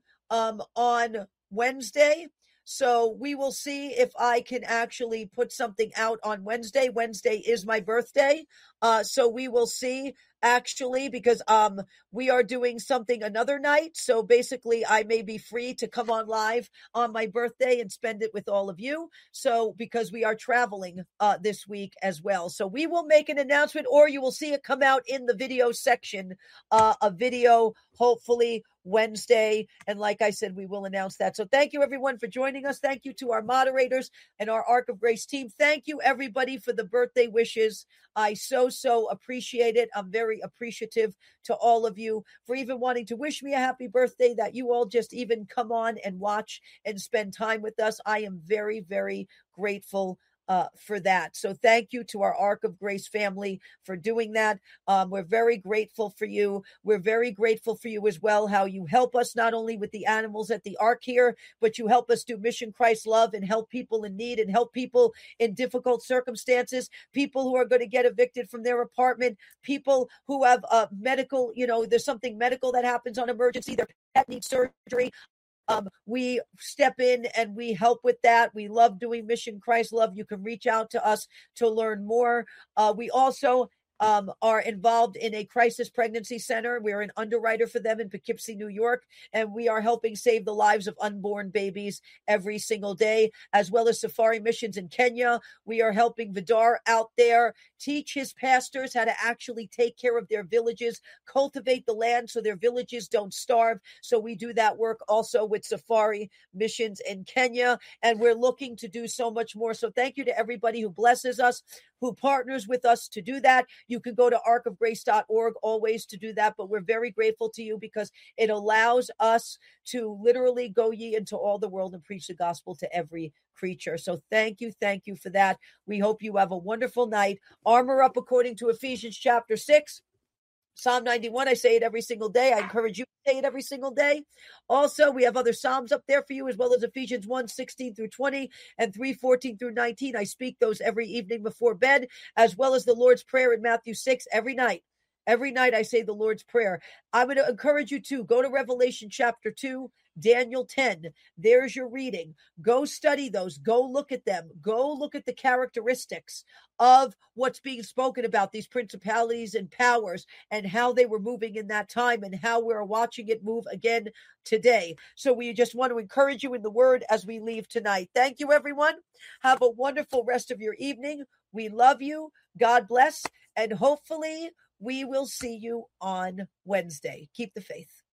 Wednesday. So we will see if I can actually put something out on Wednesday. Wednesday is my birthday. So we will see actually, because we are doing something another night. So basically I may be free to come on live on my birthday and spend it with all of you. So because we are traveling this week as well. So we will make an announcement, or you will see it come out in the video section, a video hopefully Wednesday. And like I said, we will announce that. So thank you everyone for joining us. Thank you to our moderators and our Ark of Grace team. Thank you everybody for the birthday wishes. I so appreciate it. I'm very appreciative to all of you for even wanting to wish me a happy birthday, that you all just even come on and watch and spend time with us. I am very, very grateful for that. So thank you to our Ark of Grace family for doing that. We're very grateful for you. We're very grateful for you as well, how you help us not only with the animals at the Ark here, but you help us do Mission Christ Love and help people in need and help people in difficult circumstances, people who are going to get evicted from their apartment, people who have medical, there's something medical that happens on emergency, their pet needs surgery. We step in and we help with that. We love doing Mission Christ Love. You can reach out to us to learn more. We also are involved in a crisis pregnancy center. We're an underwriter for them in Poughkeepsie, New York, and we are helping save the lives of unborn babies every single day, as well as Safari Missions in Kenya. We are helping Vidar out there teach his pastors how to actually take care of their villages, cultivate the land so their villages don't starve. So we do that work also with Safari Missions in Kenya, and we're looking to do so much more. So thank you to everybody who blesses us, who partners with us to do that. You can go to arkofgrace.org always to do that, but we're very grateful to you because it allows us to literally go ye into all the world and preach the gospel to every creature. So thank you for that. We hope you have a wonderful night. Armor up according to Ephesians chapter 6. Psalm 91, I say it every single day. I encourage you to say it every single day. Also, we have other Psalms up there for you, as well as Ephesians 1:16 through 20 and 3:14 through 19. I speak those every evening before bed, as well as the Lord's Prayer in Matthew 6 every night. Every night I say the Lord's Prayer. I'm going to encourage you to go to Revelation chapter 2, Daniel 10. There's your reading. Go study those. Go look at them. Go look at the characteristics of what's being spoken about, these principalities and powers, and how they were moving in that time and how we're watching it move again today. So we just want to encourage you in the word as we leave tonight. Thank you, everyone. Have a wonderful rest of your evening. We love you. God bless. And hopefully We will see you on Wednesday. Keep the faith.